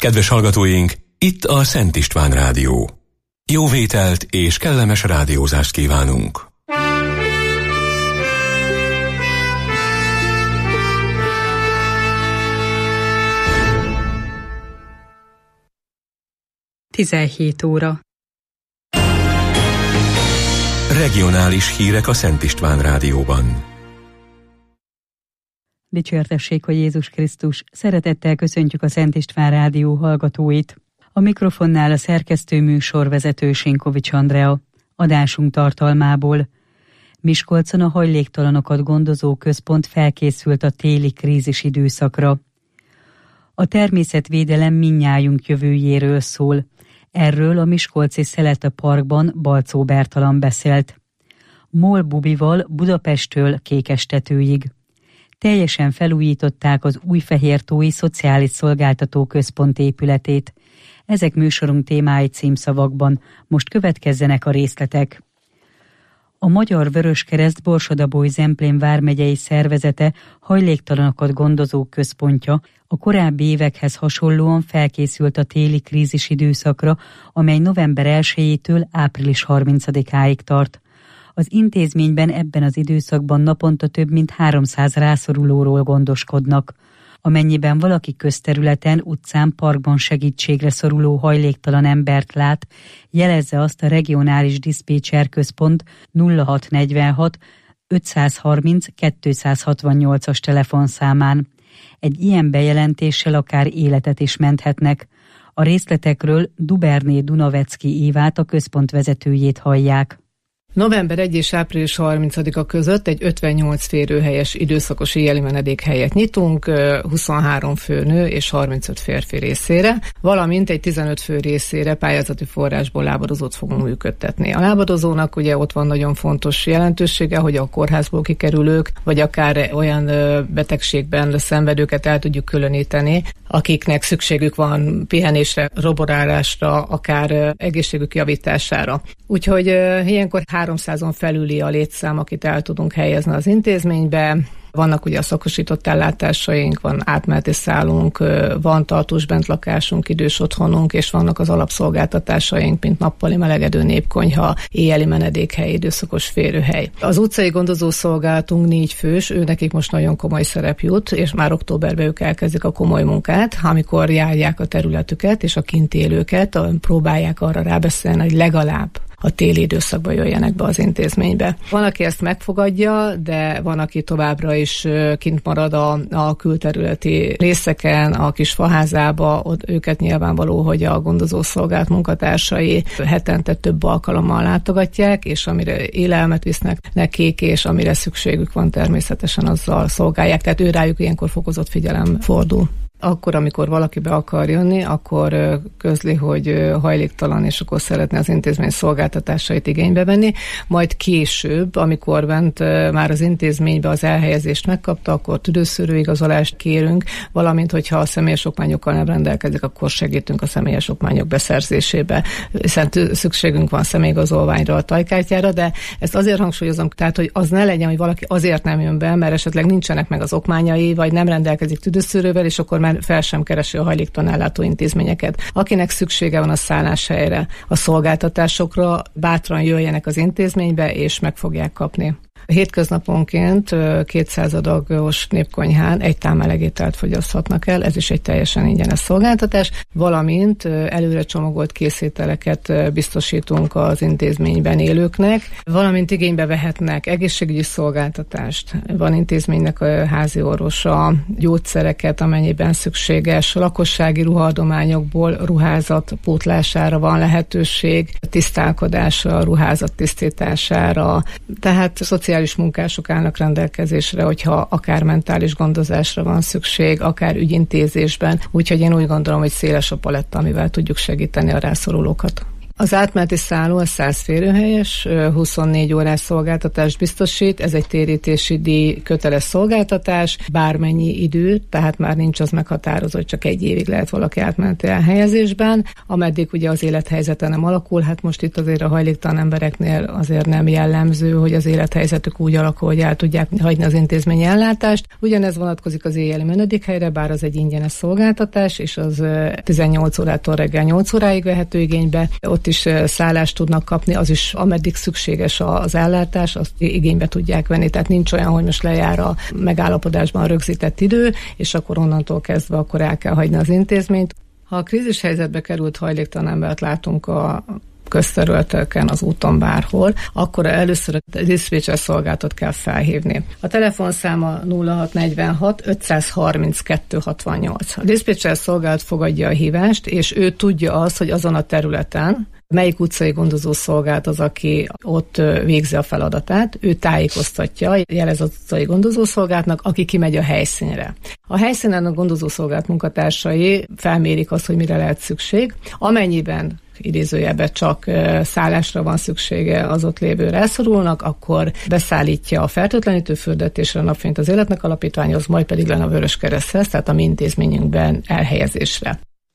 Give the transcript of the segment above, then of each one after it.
Kedves hallgatóink, itt a Szent István Rádió. Jó vételt és kellemes rádiózást kívánunk! (17 óra) Regionális hírek a Szent István Rádióban. Dicsértessék a Jézus Krisztus! Szeretettel köszöntjük a Szent István Rádió hallgatóit. A mikrofonnál a szerkesztő műsorvezető Sinkovics Andrea. Adásunk tartalmából: Miskolcon a hajléktalanokat gondozó központ felkészült a téli krízis időszakra. A természetvédelem mindnyájunk jövőjéről szól. Erről a miskolci Szelete Parkban Balczó Bertalan beszélt. MOL bubival Budapesttől Kékestetőig. Teljesen felújították az Újfehértói Szociális Szolgáltató Központ épületét. Ezek műsorunk témái címszavakban. Most következzenek a részletek. A Magyar Vöröskereszt Borsod-Abaúj-Zemplén vármegyei szervezete hajléktalanokat gondozó központja a korábbi évekhez hasonlóan felkészült a téli krízis időszakra, amely november 1-től április 30-áig tart. Az intézményben ebben az időszakban naponta több mint 300 rászorulóról gondoskodnak. Amennyiben valaki közterületen, utcán, parkban segítségre szoruló hajléktalan embert lát, jelezze azt a regionális diszpécser központ 0646 530 268-as telefonszámán. Egy ilyen bejelentéssel akár életet is menthetnek. A részletekről Duberné Dunavecki Évát, a központ vezetőjét hallják. November 1 és április 30-a között egy 58 férőhelyes időszakos éjjeli menedékhelyet nyitunk, 23 főnő és 35 férfi részére, valamint egy 15 fő részére pályázati forrásból lábadozót fogunk működtetni. A lábadozónak ugye ott van nagyon fontos jelentősége, hogy a kórházból kikerülők, vagy akár olyan betegségben szenvedőket el tudjuk különíteni, akiknek szükségük van pihenésre, roborálásra, akár egészségük javítására. Úgyhogy ilyenkor 300-on felüli a létszám, akit el tudunk helyezni az intézménybe. Vannak ugye a szakosított ellátásaink, van átmeneti szálunk, van tartós bentlakásunk, idős otthonunk, és vannak az alapszolgáltatásaink, mint nappali melegedő népkonyha, éjjeli menedékhely, időszakos férőhely. Az utcai gondozószolgálatunk 4 fős, nekik most nagyon komoly szerep jut, és már októberben ők elkezdik a komoly munkát, amikor járják a területüket, és a kint élőket próbálják arra rábeszélni, hogy legalább a téli időszakban jöjjenek be az intézménybe. Van, aki ezt megfogadja, de van, aki továbbra is kint marad a külterületi részeken, a kis faházába, ott őket nyilvánvaló, hogy a gondozószolgálat munkatársai hetente több alkalommal látogatják, és amire élelmet visznek nekik, és amire szükségük van, természetesen azzal szolgálják. Tehát őrájuk ilyenkor fokozott figyelem fordul. Akkor, amikor valaki be akar jönni, akkor közli, hogy hajléktalan, és akkor szeretne az intézmény szolgáltatásait igénybe venni. Majd később, amikor bent már az intézménybe az elhelyezést megkapta, akkor tüdőszűrőigazolást kérünk, valamint, hogyha a személyes okmányokkal nem rendelkezik, akkor segítünk a személyes okmányok beszerzésébe, hiszen szükségünk van személyigazolványra, a tajkártyára, de ezt azért hangsúlyozom, tehát, hogy az ne legyen, hogy valaki azért nem jön be, mert esetleg nincsenek meg az okmányai, vagy nem rendelkezik tüdőszűrővel, és akkor már fel sem keresi a hajléktalan ellátó intézményeket. Akinek szüksége van a szálláshelyre, a szolgáltatásokra, bátran jöjjenek az intézménybe, és meg fogják kapni. Hétköznaponként 200 adagos népkonyhán egy tál melegételt fogyaszthatnak el, ez is egy teljesen ingyenes szolgáltatás, valamint előre csomagolt készételeket biztosítunk az intézményben élőknek, valamint igénybe vehetnek egészségügyi szolgáltatást, van intézménynek a házi orvosa, gyógyszereket, amennyiben szükséges, lakossági ruhaadományokból ruházat pótlására van lehetőség, tisztálkodásra, ruházat tisztítására, tehát szociális munkások állnak rendelkezésre, hogyha akár mentális gondozásra van szükség, akár ügyintézésben, úgyhogy én úgy gondolom, hogy széles a paletta, amivel tudjuk segíteni a rászorulókat. Az átmeneti szálló a 100 férőhelyes, 24 órás szolgáltatást biztosít, ez egy térítési díj köteles szolgáltatás, bármennyi idő, tehát már nincs az meghatározott, csak 1 évig lehet valaki átmeneti elhelyezésben, ameddig ugye az élethelyzete nem alakul, hát most itt azért a hajléktalan embereknél azért nem jellemző, hogy az élethelyzetük úgy alakul, hogy el tudják hagyni az intézményi ellátást. Ugyanez vonatkozik az éjjeli menedékhelyre, bár az egy ingyenes szolgáltatás, és az 18 órától reggel 8 óráig vehető igénybe. Ott is szállást tudnak kapni, az is ameddig szükséges az ellátás, azt igénybe tudják venni. Tehát nincs olyan, hogy most lejár a megállapodásban rögzített idő, és akkor onnantól kezdve akkor el kell hagyni az intézményt. Ha a krízis helyzetbe került hajléktalan embert látunk a közterületeken, az úton bárhol, akkor először a diszpécser szolgálatot kell felhívni. A telefonszáma 0646 532 68. A diszpécser szolgálat fogadja a hívást, és ő tudja azt, hogy azon a területen melyik utcai gondozó szolgálat az, aki ott végzi a feladatát, ő tájékoztatja, jelez az utcai gondozószolgálatnak, aki kimegy a helyszínre. A helyszínen a gondozószolgálat munkatársai felmérik azt, hogy mire lehet szükség. Amennyiben idézőjelben csak szállásra van szüksége, az ott lévő rászorulnak, akkor beszállítja a fertőtlenítőfürdet és a Napfényt az Életnek Alapítványhoz, majd pedig lenne a Vöröskereszthez, tehát a mi intézményünkben elhelyezésre.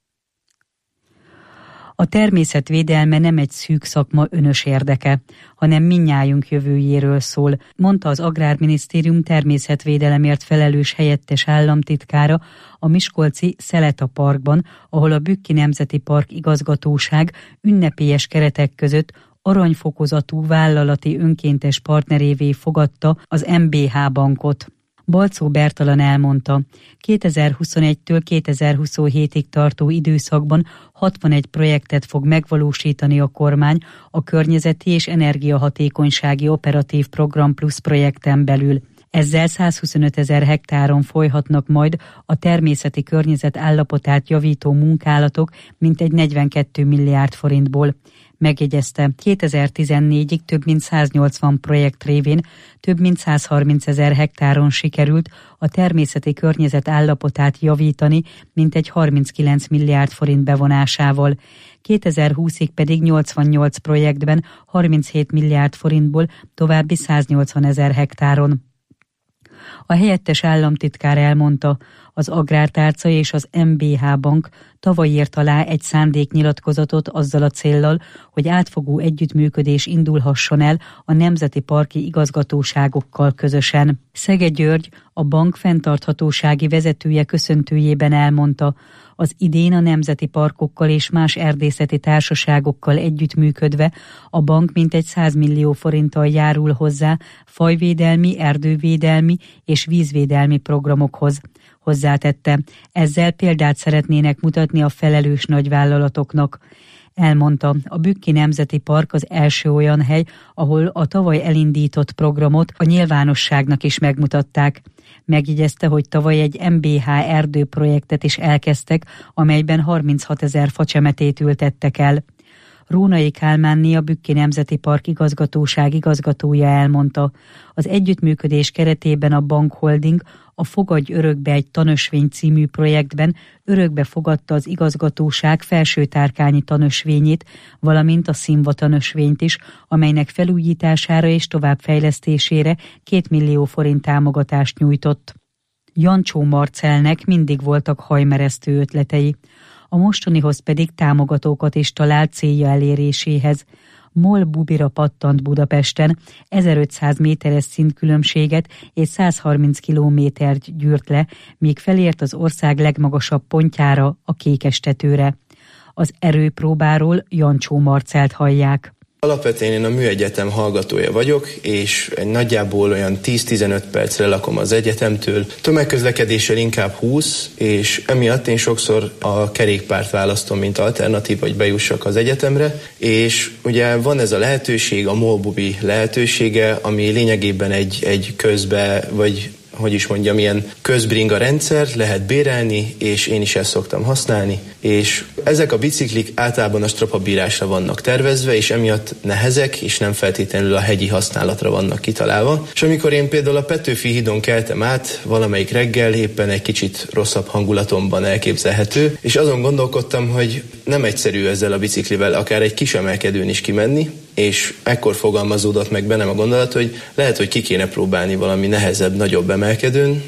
A természetvédelme nem egy szűk szakma önös érdeke, hanem mindnyájunk jövőjéről szól, mondta az Agrárminisztérium természetvédelemért felelős helyettes államtitkára a miskolci Szeleta Parkban, ahol a Bükki Nemzeti Park igazgatóság ünnepélyes keretek között aranyfokozatú vállalati önkéntes partnerévé fogadta az MBH bankot. Balczó Bertalan elmondta, 2021-től 2027-ig tartó időszakban 61 projektet fog megvalósítani a kormány a környezeti és energiahatékonysági operatív program plusz projekten belül. Ezzel 125 000 hektáron folyhatnak majd a természeti környezet állapotát javító munkálatok mintegy 42 milliárd forintból. Megjegyezte, 2014-ig több mint 180 projekt révén több mint 130 000 hektáron sikerült a természeti környezet állapotát javítani, mintegy 39 milliárd forint bevonásával. 2020-ig pedig 88 projektben 37 milliárd forintból további 180 000 hektáron. A helyettes államtitkár elmondta, az Agrártárca és az MBH Bank tavaly írt alá egy szándéknyilatkozatot azzal a céllal, hogy átfogó együttműködés indulhasson el a nemzeti parki igazgatóságokkal közösen. Szege György, a bank fenntarthatósági vezetője köszöntőjében elmondta, az idén a nemzeti parkokkal és más erdészeti társaságokkal együttműködve a bank mintegy 100 millió forinttal járul hozzá fajvédelmi, erdővédelmi és vízvédelmi programokhoz. Hozzátette, ezzel példát szeretnének mutatni a felelős nagyvállalatoknak. Elmondta, a Bükki Nemzeti Park az első olyan hely, ahol a tavaly elindított programot a nyilvánosságnak is megmutatták. Megjegyezte, hogy tavaly egy MBH erdőprojektet is elkezdtek, amelyben 36 000 facsemetét ültettek el. Rónai Kálmánné, a Bükki Nemzeti Park igazgatóság igazgatója elmondta, az együttműködés keretében a Bank Holding a Fogadj örökbe egy tanösvény című projektben örökbe fogadta az igazgatóság felsőtárkányi tanösvényét, valamint a Szimva tanösvényt is, amelynek felújítására és továbbfejlesztésére 2 millió forint támogatást nyújtott. Jancsó Marcelnek mindig voltak hajmeresztő ötletei, a mostanihoz pedig támogatókat is talált célja eléréséhez. MOL bubira pattant Budapesten, 1500 méteres szintkülönbséget és 130 kilométert gyűrt le, míg felért az ország legmagasabb pontjára, a Kékestetőre. Az erőpróbáról Jancsó Marcelt hallják. Alapvetően én a műegyetem hallgatója vagyok, és nagyjából olyan 10-15 percre lakom az egyetemtől. Tömegközlekedéssel inkább 20, és emiatt én sokszor a kerékpárt választom, mint alternatív, hogy bejussak az egyetemre. És ugye van ez a lehetőség, a MOL bubi lehetősége, ami lényegében egy közbe, vagy ilyen közbringa rendszer, lehet bérelni, és én is ezt szoktam használni, és ezek a biciklik általában a strapabírásra vannak tervezve, és emiatt nehezek, és nem feltétlenül a hegyi használatra vannak kitalálva. És amikor én például a Petőfi hídon keltem át, valamelyik reggel éppen egy kicsit rosszabb hangulatomban elképzelhető, és azon gondolkodtam, hogy nem egyszerű ezzel a biciklivel akár egy kis emelkedőn is kimenni, és ekkor fogalmazódott meg bennem a gondolat, hogy lehet, hogy ki kéne próbálni valami nehezebb, nagyobb emelkedőn,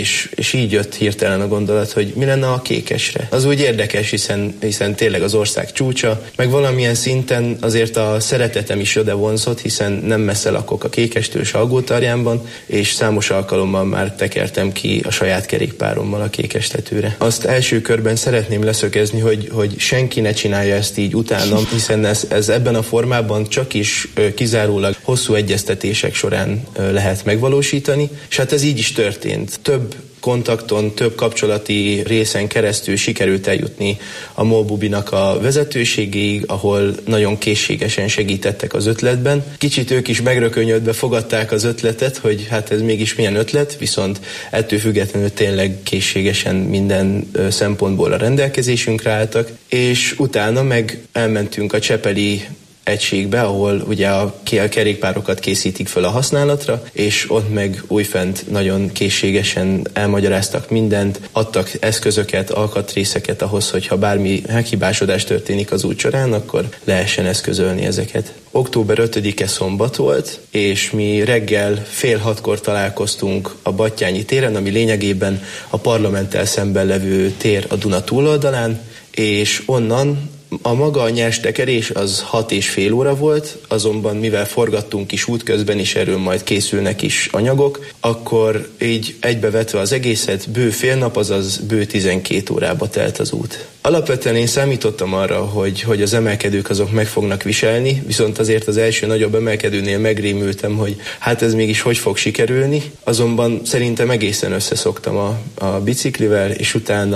és így jött hirtelen a gondolat, hogy mi lenne a Kékesre. Az úgy érdekes, hiszen tényleg az ország csúcsa, meg valamilyen szinten azért a szeretetem is oda vonzott, hiszen nem messze lakok a Kékestől, Salgótarjánban, és számos alkalommal már tekertem ki a saját kerékpárommal a Kékestetőre. Azt első körben szeretném leszögezni, hogy senki ne csinálja ezt így utána, hiszen ez ebben a formában csak is kizárólag hosszú egyeztetések során lehet megvalósítani, és hát ez így is történt. Több kontakton, több kapcsolati részen keresztül sikerült eljutni a MOL Bubinak a vezetőségéig, ahol nagyon készségesen segítettek az ötletben. Kicsit ők is megrökönyödve fogadták az ötletet, hogy hát ez mégis milyen ötlet, viszont ettől függetlenül tényleg készségesen minden szempontból a rendelkezésünkre álltak, és utána meg elmentünk a csepeli egységbe, ahol ugye a kerékpárokat készítik föl a használatra, és ott meg újfent nagyon készségesen elmagyaráztak mindent, adtak eszközöket, alkatrészeket ahhoz, hogyha bármi meghibásodás történik az út során, akkor lehessen eszközölni ezeket. Október 5-e szombat volt, és mi reggel 5:30 találkoztunk a Battyányi téren, ami lényegében a parlamenttel szemben levő tér a Duna túloldalán, és onnan a maga a nyers tekerés az 6,5 óra volt, azonban mivel forgattunk is útközben, és erről majd készülnek is anyagok, akkor így egybevetve az egészet bő fél nap, azaz bő 12 órába telt az út. Alapvetően én számítottam arra, hogy az emelkedők azok meg fognak viselni, viszont azért az első nagyobb emelkedőnél megrémültem, hogy hát ez mégis hogy fog sikerülni, azonban szerintem egészen összeszoktam a biciklivel, és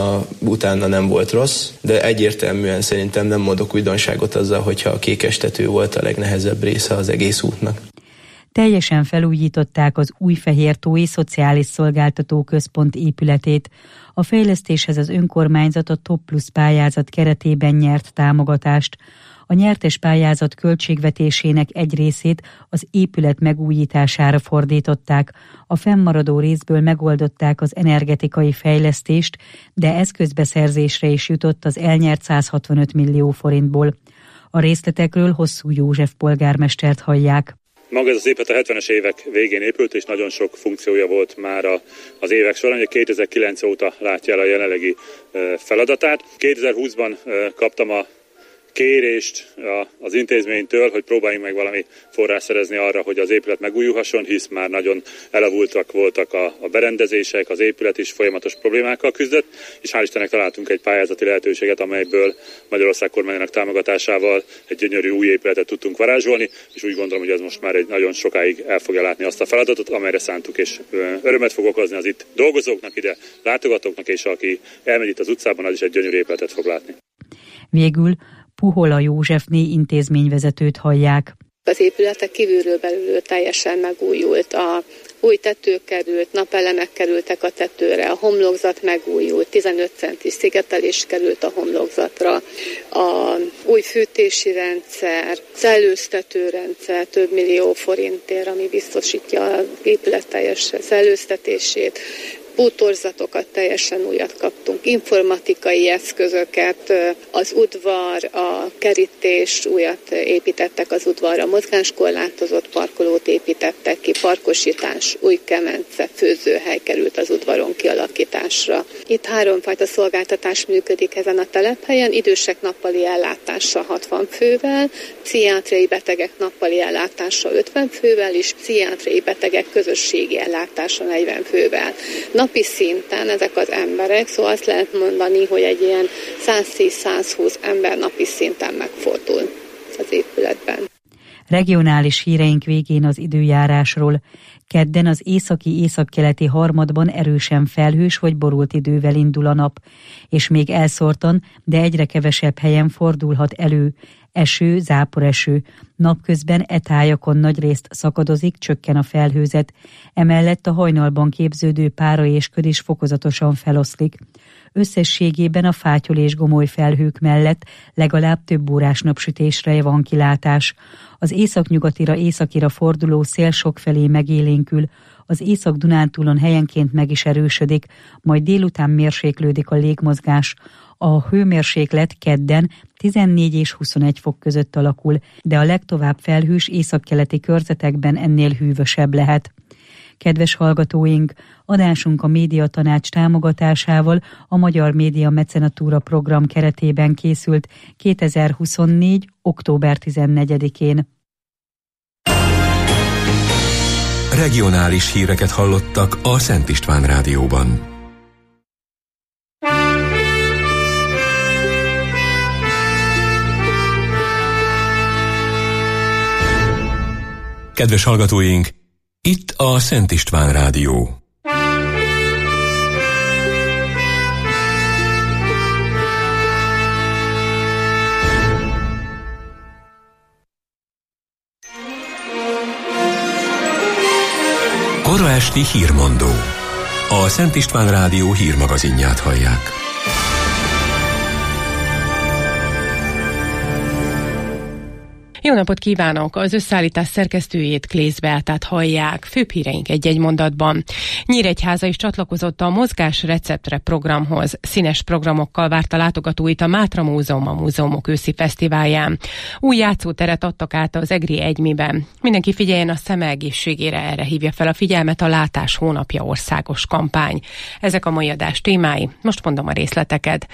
utána nem volt rossz, de egyértelműen szerintem nem mondok újdonságot azzal, hogyha a Kékestető volt a legnehezebb része az egész útnak. Teljesen felújították az Újfehértói Szociális Szolgáltató Központ épületét. A fejlesztéshez az önkormányzat a Top Plus pályázat keretében nyert támogatást. A nyertes pályázat költségvetésének egy részét az épület megújítására fordították. A fennmaradó részből megoldották az energetikai fejlesztést, de eszközbeszerzésre is jutott az elnyert 165 millió forintból. A részletekről Hosszú József polgármestert hallják. Maga ez az épület a 70-es évek végén épült, és nagyon sok funkciója volt már az évek során. Ugye 2009 óta látja el a jelenlegi feladatát. 2020-ban kaptam a kérést az intézménytől, hogy próbáljunk meg valami forrás szerezni arra, hogy az épület megújulhasson, hisz már nagyon elavultak voltak a berendezések, az épület is folyamatos problémákkal küzdött, és hál' Istennek találtunk egy pályázati lehetőséget, amelyből Magyarország kormányának támogatásával egy gyönyörű új épületet tudtunk varázsolni, és úgy gondolom, hogy ez most már egy nagyon sokáig el fogja látni azt a feladatot, amelyre szántuk, és örömet fog okozni az itt dolgozóknak, ide látogatóknak, és aki elmegy itt az utcában, az is egy gyönyörű épületet fog látni. Végül Puhola Józsefné intézményvezetőt hallják. Az épületek kívülről belülről teljesen megújult, a új tető került, napelemek kerültek a tetőre, a homlokzat megújult, 15 centis szigetelés került a homlokzatra, a új fűtési rendszer, szellőztetőrendszer több millió forintért, ami biztosítja az épület teljes szellőztetését, bútorzatokat teljesen újat kaptunk, informatikai eszközöket, az udvar, a kerítés újat építettek az udvarra, mozgáskorlátozott parkolót építettek ki, parkosítás, új kemence, főzőhely került az udvaron kialakításra. Itt 3 fajta szolgáltatás működik ezen a telephelyen, idősek nappali ellátása 60 fővel, pszichiátriai betegek nappali ellátása 50 fővel, és pszichiátriai betegek közösségi ellátása 40 fővel. Napi szinten ezek az emberek, szóval azt lehet mondani, hogy egy ilyen 110-120 ember napi szinten megfordul az épületben. Regionális híreink végén az időjárásról. Kedden az északi-északkeleti harmadban erősen felhős vagy borult idővel indul a nap, és még elszórtan, de egyre kevesebb helyen fordulhat elő. Eső, záporeső. Napközben e tájakon nagyrészt szakadozik, csökken a felhőzet. Emellett a hajnalban képződő pára és köd is fokozatosan feloszlik. Összességében a fátyol és gomoly felhők mellett legalább több órás napsütésre van kilátás. Az északnyugatira északira forduló szél sokfelé megélénkül, az Észak-Dunántúlon helyenként meg is erősödik, majd délután mérséklődik a légmozgás. A hőmérséklet kedden 14 és 21 fok között alakul, de a legtovább felhős északkeleti körzetekben ennél hűvösebb lehet. Kedves hallgatóink, adásunk a Médiatanács támogatásával a Magyar Média Mecenatúra program keretében készült 2024. október 14-én. Regionális híreket hallottak a Szent István Rádióban. Kedves hallgatóink, itt a Szent István Rádió. Kora esti hírmondó. A Szent István Rádió hírmagazinját hallják. Jó napot kívánok! Az összeállítás szerkesztőjét, Klész Beátát hallják. Főbb híreink egy-egy mondatban. Nyíregyháza is csatlakozott a Mozgás receptre programhoz. Színes programokkal várta látogatóit a Mátra Múzeum a Múzeumok őszi fesztiválján. Új játszóteret adtak át az Egri Egymiben. Mindenki figyeljen a szeme egészségére, erre hívja fel a figyelmet a Látás hónapja országos kampány. Ezek a mai adás témái. Most mondom a részleteket.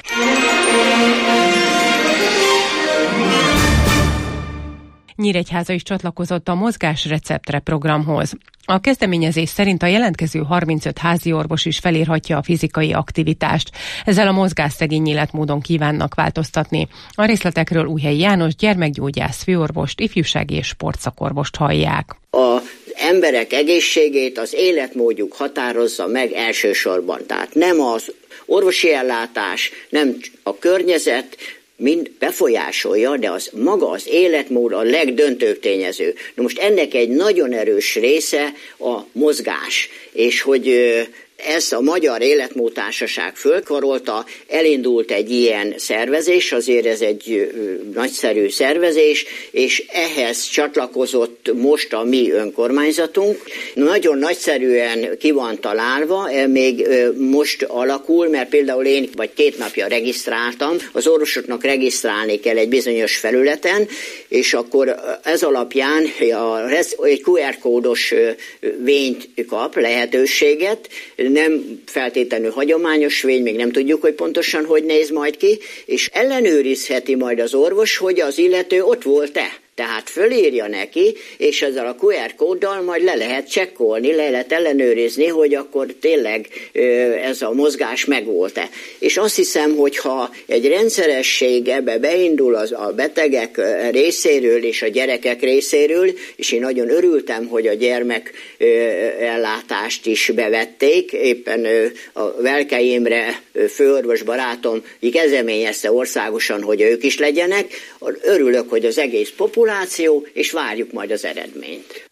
Nyíregyháza is csatlakozott a Mozgás receptre programhoz. A kezdeményezés szerint a jelentkező 35 házi orvos is felírhatja a fizikai aktivitást. Ezzel a mozgásszegény életmódon kívánnak változtatni. A részletekről Újhelyi János gyermekgyógyász főorvost, ifjúsági és sportszakorvost hallják. Az emberek egészségét az életmódjuk határozza meg elsősorban. Tehát nem az orvosi ellátás, nem a környezet, mind befolyásolja, de az maga az életmód a legdöntőbb tényező. Na most ennek egy nagyon erős része a mozgás, és hogy ezt a Magyar Életmódtársaság fölkarolta, elindult egy ilyen szervezés, azért ez egy nagyszerű szervezés, és ehhez csatlakozott most a mi önkormányzatunk. Nagyon nagyszerűen ki van találva, még most alakul, mert például én 2 napja regisztráltam, az orvosoknak regisztrálni kell egy bizonyos felületen, és akkor ez alapján egy QR kódos vényt kap, lehetőséget, nem feltétlenül hagyományos vény, még nem tudjuk, hogy pontosan hogy néz majd ki, és ellenőrizheti majd az orvos, hogy az illető ott volt-e. Tehát fölírja neki, és ezzel a QR kóddal majd le lehet csekkolni, le lehet ellenőrizni, hogy akkor tényleg ez a mozgás megvolt-e. És azt hiszem, hogyha egy rendszeresség ebbe beindul a betegek részéről és a gyerekek részéről, és én nagyon örültem, hogy a gyermek ellátást is bevették, éppen a Velkei Imre főorvos barátom kezdeményezte országosan, hogy ők is legyenek. Örülök, hogy az egész populáció, és várjuk majd az eredményt.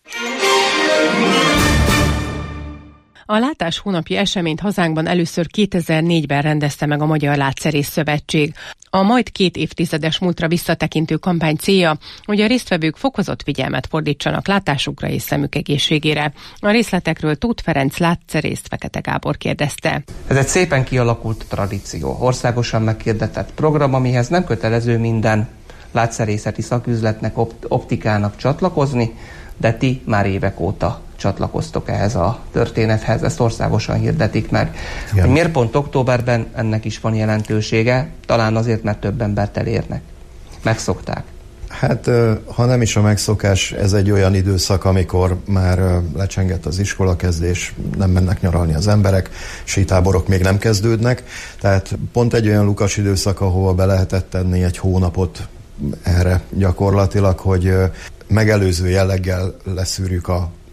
A Látás hónapi eseményt hazánkban először 2004-ben rendezte meg a Magyar Látszerész Szövetség. A majd 2 évtizedes múltra visszatekintő kampány célja, hogy a résztvevők fokozott figyelmet fordítsanak látásukra és szemük egészségére. A részletekről Tóth Ferenc látszerészt Fekete Gábor kérdezte. Ez egy szépen kialakult tradíció, országosan meghirdetett program, amihez nem kötelező minden látszerészeti szaküzletnek, optikának csatlakozni, de ti már évek óta csatlakoztok ehhez a történethez, ezt országosan hirdetik meg. Hogy miért pont októberben, ennek is van jelentősége, talán azért, mert több embert elérnek. Megszokták. Hát, ha nem is a megszokás, ez egy olyan időszak, amikor már lecsengett az iskolakezdés, nem mennek nyaralni az emberek, sítáborok még nem kezdődnek, tehát pont egy olyan lukas időszak, ahova be lehetett tenni egy hónapot erre gyakorlatilag, hogy megelőző jelleggel leszűrjük a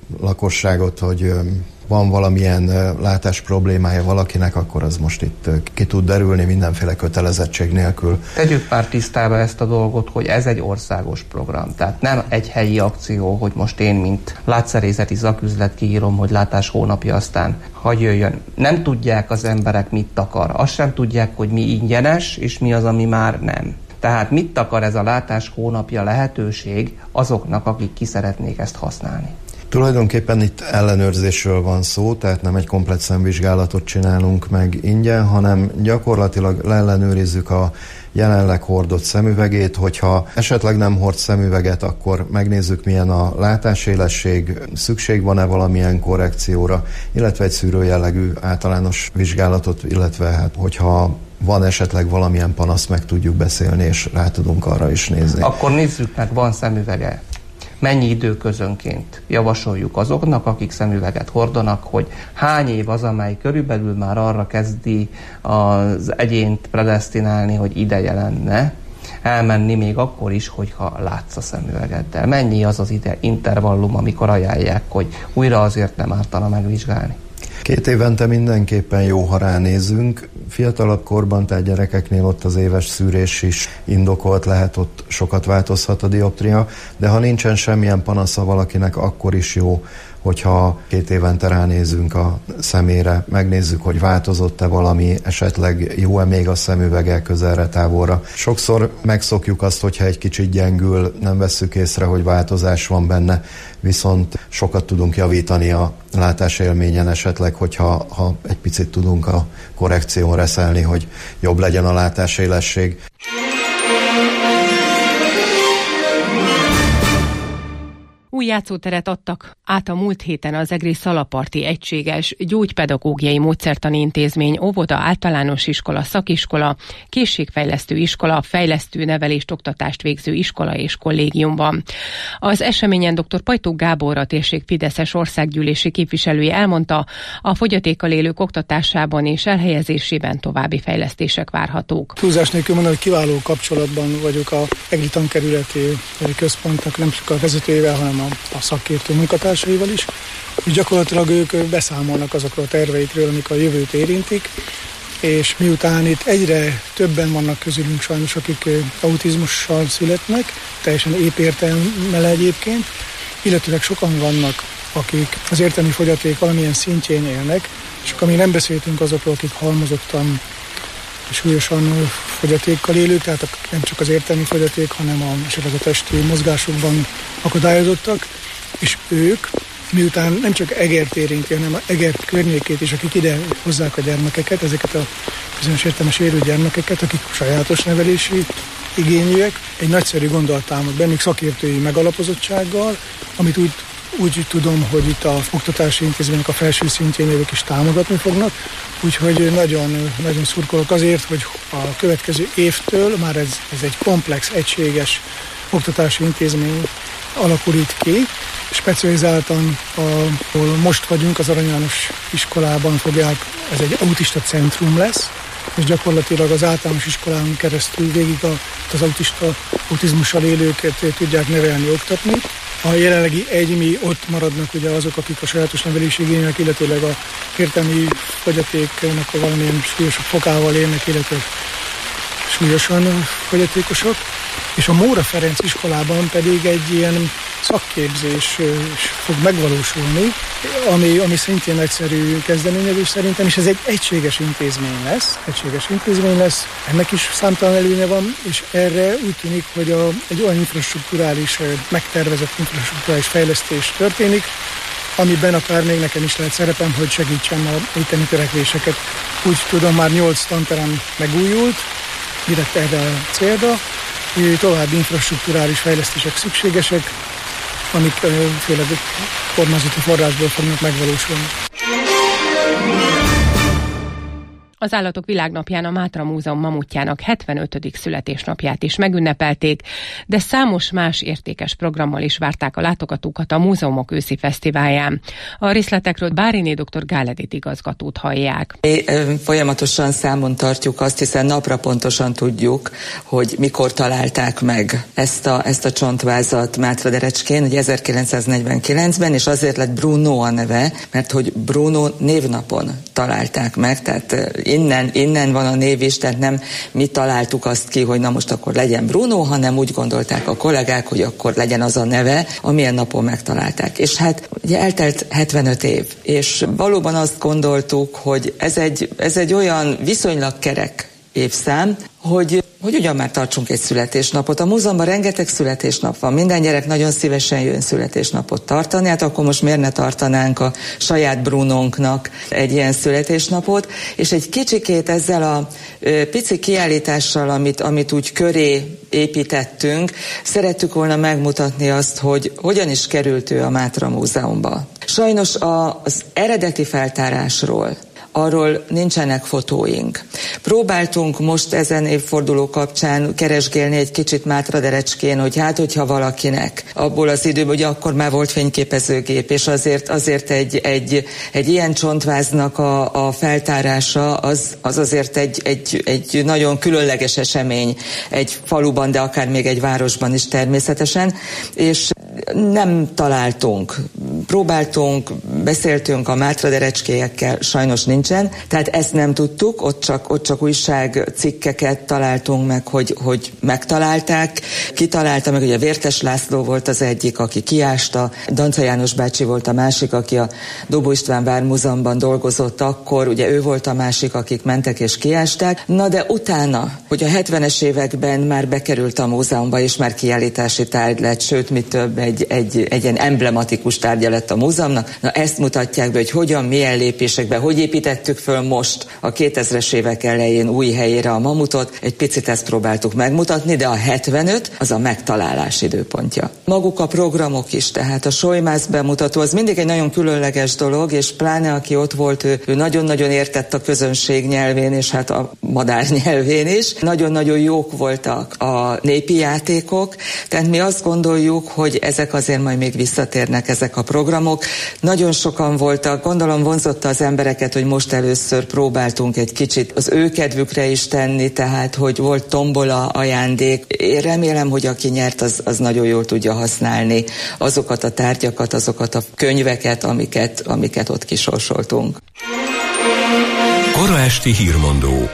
lakosságot, hogy van valamilyen látás problémája valakinek, akkor az most itt ki tud derülni mindenféle kötelezettség nélkül. Tegyük már tisztába ezt a dolgot, hogy ez egy országos program. Tehát nem egy helyi akció, hogy most én, mint látszerészeti szaküzlet kiírom, hogy látás hónapja, aztán hagy jöjjön. Nem tudják az emberek, mit akar. Azt sem tudják, hogy mi ingyenes, és mi az, ami már nem. Tehát mit akar ez a látás hónapja lehetőség azoknak, akik ki szeretnék ezt használni? Tulajdonképpen itt ellenőrzésről van szó, tehát nem egy komplett szemvizsgálatot csinálunk meg ingyen, hanem gyakorlatilag leellenőrizzük a jelenleg hordott szemüvegét, hogyha esetleg nem hord szemüveget, akkor megnézzük, milyen a látásélesség, szükség van-e valamilyen korrekcióra, illetve egy szűrőjellegű általános vizsgálatot, illetve hát, hogyha van esetleg valamilyen panasz, meg tudjuk beszélni, és rá tudunk arra is nézni. Akkor nézzük meg, van szemüvege. Mennyi időközönként javasoljuk azoknak, akik szemüveget hordanak, hogy hány év az, amely körülbelül már arra kezdi az egyént predesztinálni, hogy ideje lenne elmenni még akkor is, hogyha látsz a szemüvegeddel. Mennyi az az intervallum, amikor ajánlják, hogy újra azért nem ártana megvizsgálni? 2 évente mindenképpen jó, ha ránézzünk. Fiatalabb korban, tehát gyerekeknél ott az éves szűrés is indokolt lehet, ott sokat változhat a dioptria, de ha nincsen semmilyen panasza valakinek, akkor is jó, hogyha 2 évente ránézzünk a szemére, megnézzük, hogy változott-e valami, esetleg jó-e még a szemüvege közelre, távolra. Sokszor megszokjuk azt, hogyha egy kicsit gyengül, nem vesszük észre, hogy változás van benne, viszont sokat tudunk javítani a látásélményen esetleg, hogyha egy picit tudunk a korrekción reszelni, hogy jobb legyen a látásélesség. Új játszóteret adtak át a múlt héten az Egri Szalaparti Egységes Gyógypedagógiai Módszertani Intézmény, óvoda, általános iskola, szakiskola, készségfejlesztő iskola, fejlesztő nevelést, oktatást végző iskola és kollégiumban. Az eseményen dr. Pajtó Gábor, a térség fideszes országgyűlési képviselője elmondta, a fogyatékkal élők oktatásában és elhelyezésében további fejlesztések várhatók. Túlzás nélkül mondom, hogy kiváló kapcsolatban vagyok a Egri Tankerületi Központnak, nem csak a vezetőjével, hanem a szakértő munkatársaival is, és gyakorlatilag ők beszámolnak azokról a terveikről, amik a jövőt érintik, és miután itt egyre többen vannak közülünk sajnos, akik autizmussal születnek, teljesen épp értelmel egyébként, illetőleg sokan vannak, akik az értelmi fogyaték valamilyen szintjén élnek, és akkor még nem beszéltünk azokról, akik halmozottan súlyosan fogyatékkal élők, tehát nem csak az értelmi fogyaték, hanem esetleg a testi mozgásokban akadályozottak, és ők, miután nem csak Egert érinti, hanem a Eger környékét is, akik ide hozzák a gyermekeket, ezeket a bizonyos értelmes élő gyermekeket, akik sajátos nevelési igényűek, egy nagyszerű gondolat támad bennük szakértői megalapozottsággal, amit úgy tudom, hogy itt a oktatási intézmények a felső szintjén ők is támogatni fognak, úgyhogy nagyon, nagyon szurkolok azért, hogy a következő évtől már ez egy komplex, egységes oktatási intézmény alakul itt ki. Specializáltan, ahol most vagyunk, az Arany János iskolában ez egy autista centrum lesz, és gyakorlatilag az általános iskolán keresztül végig az autizmussal élőket tudják nevelni, oktatni. A jelenlegi egymi ott maradnak ugye azok, akik a sajátos nevelési igények, illetőleg a értelmi fogyatéknak a valamilyen súlyosabb fokával élnek, illetve súlyosan fogyatékosok. És a Móra Ferenc iskolában pedig egy ilyen szakképzés fog megvalósulni, ami szintén egyszerű kezdeményezés szerintem, és ez egy egységes intézmény lesz, ennek is számtalan előnye van, és erre úgy tűnik, hogy egy olyan infrastrukturális, megtervezett infrastrukturális fejlesztés történik, amiben akár még nekem is lehet szerepem, hogy segítsem a itteni törekvéseket. Úgy tudom, már 8 tanterem megújult, direkt erre a célra, további infrastrukturális fejlesztések szükségesek, amik főleg kormányzati forrásból fognak megvalósulni. Az Állatok Világnapján a Mátra Múzeum mamutjának 75. születésnapját is megünnepelték, de számos más értékes programmal is várták a látogatókat a Múzeumok őszi fesztiválján. A részletekről Báriné dr. Gál Edit igazgatót hallják. Folyamatosan számon tartjuk azt, hiszen napra pontosan tudjuk, hogy mikor találták meg ezt a csontvázat Mátraderecskén, hogy 1949-ben, és azért lett Bruno a neve, mert hogy Bruno névnapon találták meg, tehát innen van a név is, tehát nem mi találtuk azt ki, hogy na most akkor legyen Bruno, hanem úgy gondolták a kollégák, hogy akkor legyen az a neve, amilyen napon megtalálták. És hát ugye eltelt 75 év, és valóban azt gondoltuk, hogy ez egy olyan viszonylag kerek évszám, hogy ugyan már tartsunk egy születésnapot. A múzeumban rengeteg születésnap van, minden gyerek nagyon szívesen jön születésnapot tartani, hát akkor most miért ne tartanánk a saját Brunónknak egy ilyen születésnapot, és egy kicsikét ezzel a pici kiállítással, amit úgy köré építettünk, szerettük volna megmutatni azt, hogy hogyan is került ő a Mátra Múzeumba. Sajnos az eredeti feltárásról arról nincsenek fotóink. Próbáltunk most ezen évforduló kapcsán keresgélni egy kicsit Mátraderecskén, hogy hát, hogyha valakinek abból az időben, ugye akkor már volt fényképezőgép, és azért egy ilyen csontváznak a feltárása az azért egy nagyon különleges esemény egy faluban, de akár még egy városban is természetesen, és nem találtunk. Próbáltunk, beszéltünk a mátraderecskélyekkel, sajnos nincsen, tehát ezt nem tudtuk, ott csak újságcikkeket találtunk meg, hogy megtalálták. Kitalálta meg, hogy a Vértes László volt az egyik, aki kiásta, Danca János bácsi volt a másik, aki a Dobó István Vármúzeumban dolgozott akkor, ugye ő volt a másik, akik mentek és kiásták. Na de utána, hogy a 70-es években már bekerült a múzeumba, és már kiállítási tárgy lett, sőt, mi több, egy ilyen emblematikus tárgya lett a múzeumnak. Na ezt mutatják be, hogy hogyan, milyen lépésekben, hogy építettük föl most a 2000-es évek elején új helyére a mamutot. Egy picit ezt próbáltuk megmutatni, de a 75 az a megtalálás időpontja. Maguk a programok is, tehát a Solymász bemutató, az mindig egy nagyon különleges dolog, és pláne aki ott volt, ő nagyon-nagyon értett a közönség nyelvén, és hát a madár nyelvén is. Nagyon-nagyon jók voltak a népi játékok, tehát mi azt gondoljuk, hogy ezek azért majd még visszatérnek, ezek a programok. Nagyon sokan voltak, gondolom vonzotta az embereket, hogy most először próbáltunk egy kicsit az ő kedvükre is tenni, tehát hogy volt tombola ajándék. Én remélem, hogy aki nyert, az nagyon jól tudja használni azokat a tárgyakat, azokat a könyveket, amiket ott kisorsoltunk. Kora esti hírmondó.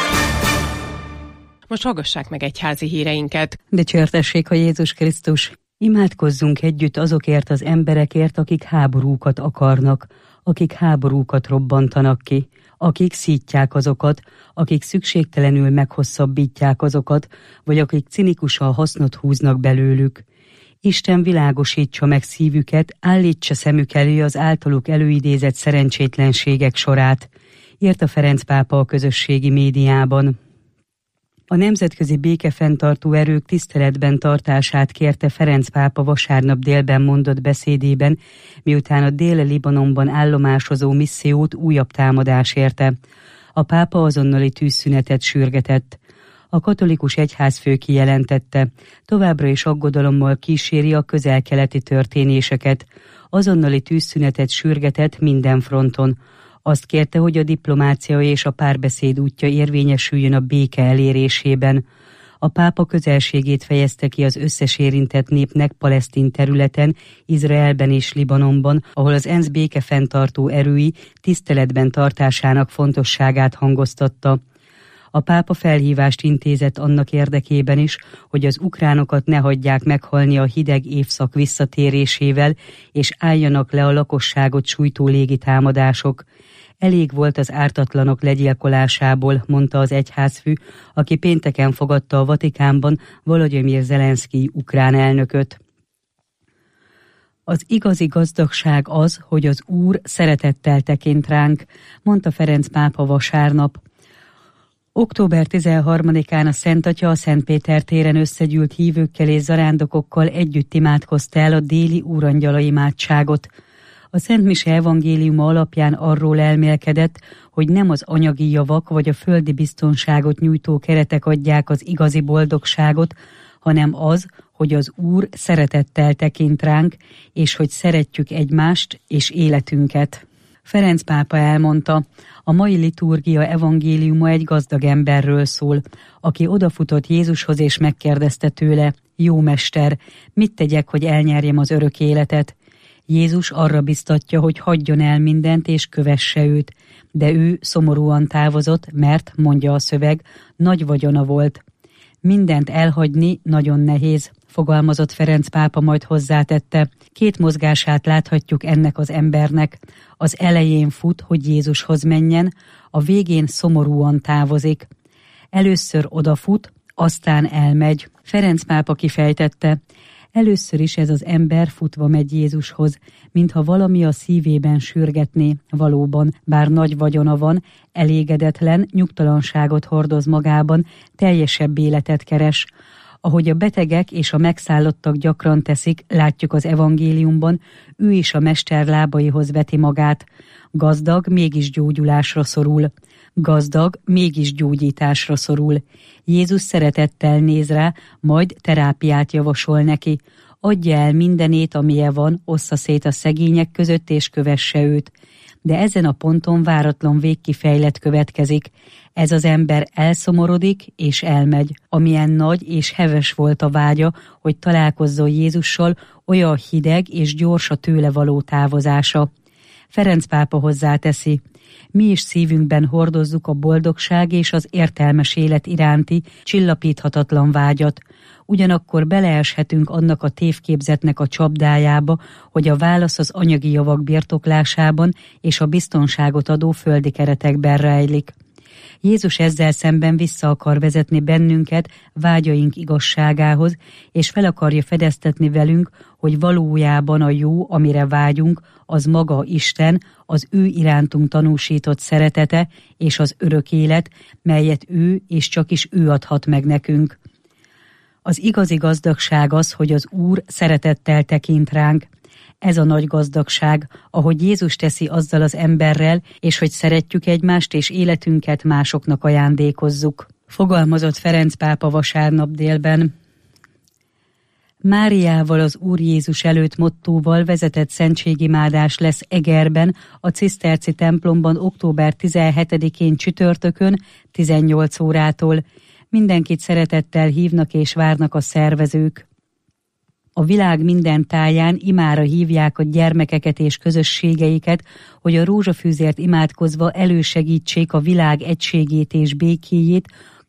Most hallgassák meg egyházi híreinket. Dicsértessék a Jézus Krisztus! Imádkozzunk együtt azokért az emberekért, akik háborúkat akarnak, akik háborúkat robbantanak ki, akik szítják azokat, akik szükségtelenül meghosszabbítják azokat, vagy akik cinikusan hasznot húznak belőlük. Isten világosítsa meg szívüket, állítsa szemük elé az általuk előidézett szerencsétlenségek sorát, írta Ferenc pápa a közösségi médiában. A nemzetközi békefenntartó erők tiszteletben tartását kérte Ferenc pápa vasárnap délben mondott beszédében, miután a Dél-Libanonban állomásozó missziót újabb támadás érte. A pápa azonnali tűzszünetet sürgetett. A katolikus egyházfő kijelentette, továbbra is aggodalommal kíséri a közel-keleti történéseket. Azonnali tűzszünetet sürgetett minden fronton. Azt kérte, hogy a diplomácia és a párbeszéd útja érvényesüljön a béke elérésében. A pápa közelségét fejezte ki az összes érintett népnek palesztin területen, Izraelben és Libanonban, ahol az ENSZ békefenntartó erői tiszteletben tartásának fontosságát hangoztatta. A pápa felhívást intézett annak érdekében is, hogy az ukránokat ne hagyják meghalni a hideg évszak visszatérésével, és álljanak le a lakosságot sújtó légitámadások. Elég volt az ártatlanok legyilkolásából, mondta az egyházfő, aki pénteken fogadta a Vatikánban Volodymyr Zelenszkij ukrán elnököt. Az igazi gazdagság az, hogy az Úr szeretettel tekint ránk, mondta Ferenc pápa vasárnap. Október 13-án a Szent Atya a Szent Péter téren összegyűlt hívőkkel és zarándokokkal együtt imádkozta el a déli úrangyala imádságot. A Szent Mise evangéliuma alapján arról elmélkedett, hogy nem az anyagi javak vagy a földi biztonságot nyújtó keretek adják az igazi boldogságot, hanem az, hogy az Úr szeretettel tekint ránk, és hogy szeretjük egymást és életünket. Ferenc pápa elmondta, a mai liturgia evangéliuma egy gazdag emberről szól, aki odafutott Jézushoz és megkérdezte tőle, jó mester, mit tegyek, hogy elnyerjem az örök életet? Jézus arra biztatja, hogy hagyjon el mindent és kövesse őt, de ő szomorúan távozott, mert, mondja a szöveg, nagy vagyona volt. Mindent elhagyni nagyon nehéz, fogalmazott Ferenc pápa, majd hozzátette. Két mozgását láthatjuk ennek az embernek. Az elején fut, hogy Jézushoz menjen, a végén szomorúan távozik. Először odafut, aztán elmegy. Ferenc pápa kifejtette, először is ez az ember futva megy Jézushoz, mintha valami a szívében sürgetné, valóban, bár nagy vagyona van, elégedetlen, nyugtalanságot hordoz magában, teljesebb életet keres. Ahogy a betegek és a megszállottak gyakran teszik, látjuk az evangéliumban, ő is a mester lábaihoz veti magát. Gazdag, mégis gyógyulásra szorul. Gazdag, mégis gyógyításra szorul. Jézus szeretettel néz rá, majd terápiát javasol neki. Adja el mindenét, amilyen van, ossza szét a szegények között és kövesse őt. De ezen a ponton váratlan végkifejlet következik. Ez az ember elszomorodik és elmegy. Amilyen nagy és heves volt a vágya, hogy találkozzon Jézussal, olyan hideg és gyors a tőle való távozása. Ferenc pápa hozzáteszi, mi is szívünkben hordozzuk a boldogság és az értelmes élet iránti csillapíthatatlan vágyat. Ugyanakkor beleeshetünk annak a tévképzetnek a csapdájába, hogy a válasz az anyagi javak birtoklásában és a biztonságot adó földi keretekben rejlik. Jézus ezzel szemben vissza akar vezetni bennünket vágyaink igazságához, és fel akarja fedeztetni velünk, hogy valójában a jó, amire vágyunk, az maga Isten, az ő irántunk tanúsított szeretete és az örök élet, melyet ő és csak is ő adhat meg nekünk. Az igazi gazdagság az, hogy az Úr szeretettel tekint ránk. Ez a nagy gazdagság, ahogy Jézus teszi azzal az emberrel, és hogy szeretjük egymást és életünket másoknak ajándékozzuk. Fogalmazott Ferenc pápa vasárnap délben. Máriával az Úr Jézus előtt mottóval vezetett szentségimádás lesz Egerben, a ciszterci templomban október 17-én csütörtökön 18 órától. Mindenkit szeretettel hívnak és várnak a szervezők. A világ minden táján imára hívják a gyermekeket és közösségeiket, hogy a rózsafűzért imádkozva elősegítsék a világ egységét és békéjét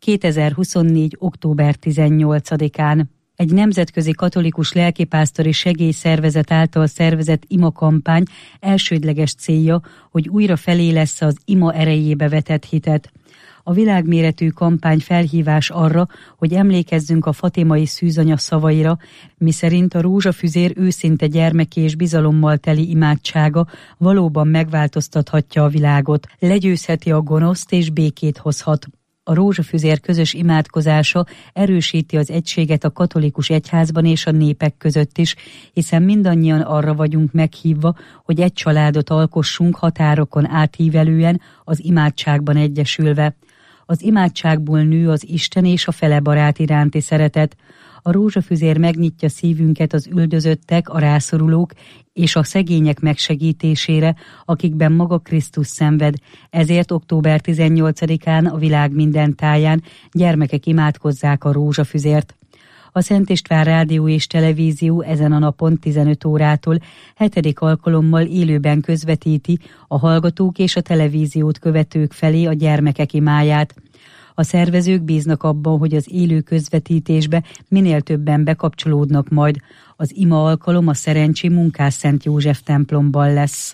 2024. október 18-án. Egy nemzetközi katolikus lelkipásztori segélyszervezet által szervezett imakampány elsődleges célja, hogy újra felélessze az ima erejébe vetett hitet. A világméretű kampány felhívás arra, hogy emlékezzünk a fatimai szűzanya szavaira, miszerint a rózsafüzér őszinte gyermeki és bizalommal teli imádsága valóban megváltoztathatja a világot, legyőzheti a gonoszt és békét hozhat. A rózsafüzér közös imádkozása erősíti az egységet a katolikus egyházban és a népek között is, hiszen mindannyian arra vagyunk meghívva, hogy egy családot alkossunk határokon átívelően, az imádságban egyesülve. Az imádságból nő az Isten és a fele barát iránti szeretet. A rózsafüzér megnyitja szívünket az üldözöttek, a rászorulók és a szegények megsegítésére, akikben maga Krisztus szenved. Ezért október 18-án a világ minden táján gyermekek imádkozzák a rózsafüzért. A Szent István Rádió és Televízió ezen a napon 15 órától 7. alkalommal élőben közvetíti a hallgatók és a televíziót követők felé a gyermekek imáját. A szervezők bíznak abban, hogy az élő közvetítésbe minél többen bekapcsolódnak majd. Az ima alkalom a Szerencsi Munkás Szent József templomban lesz.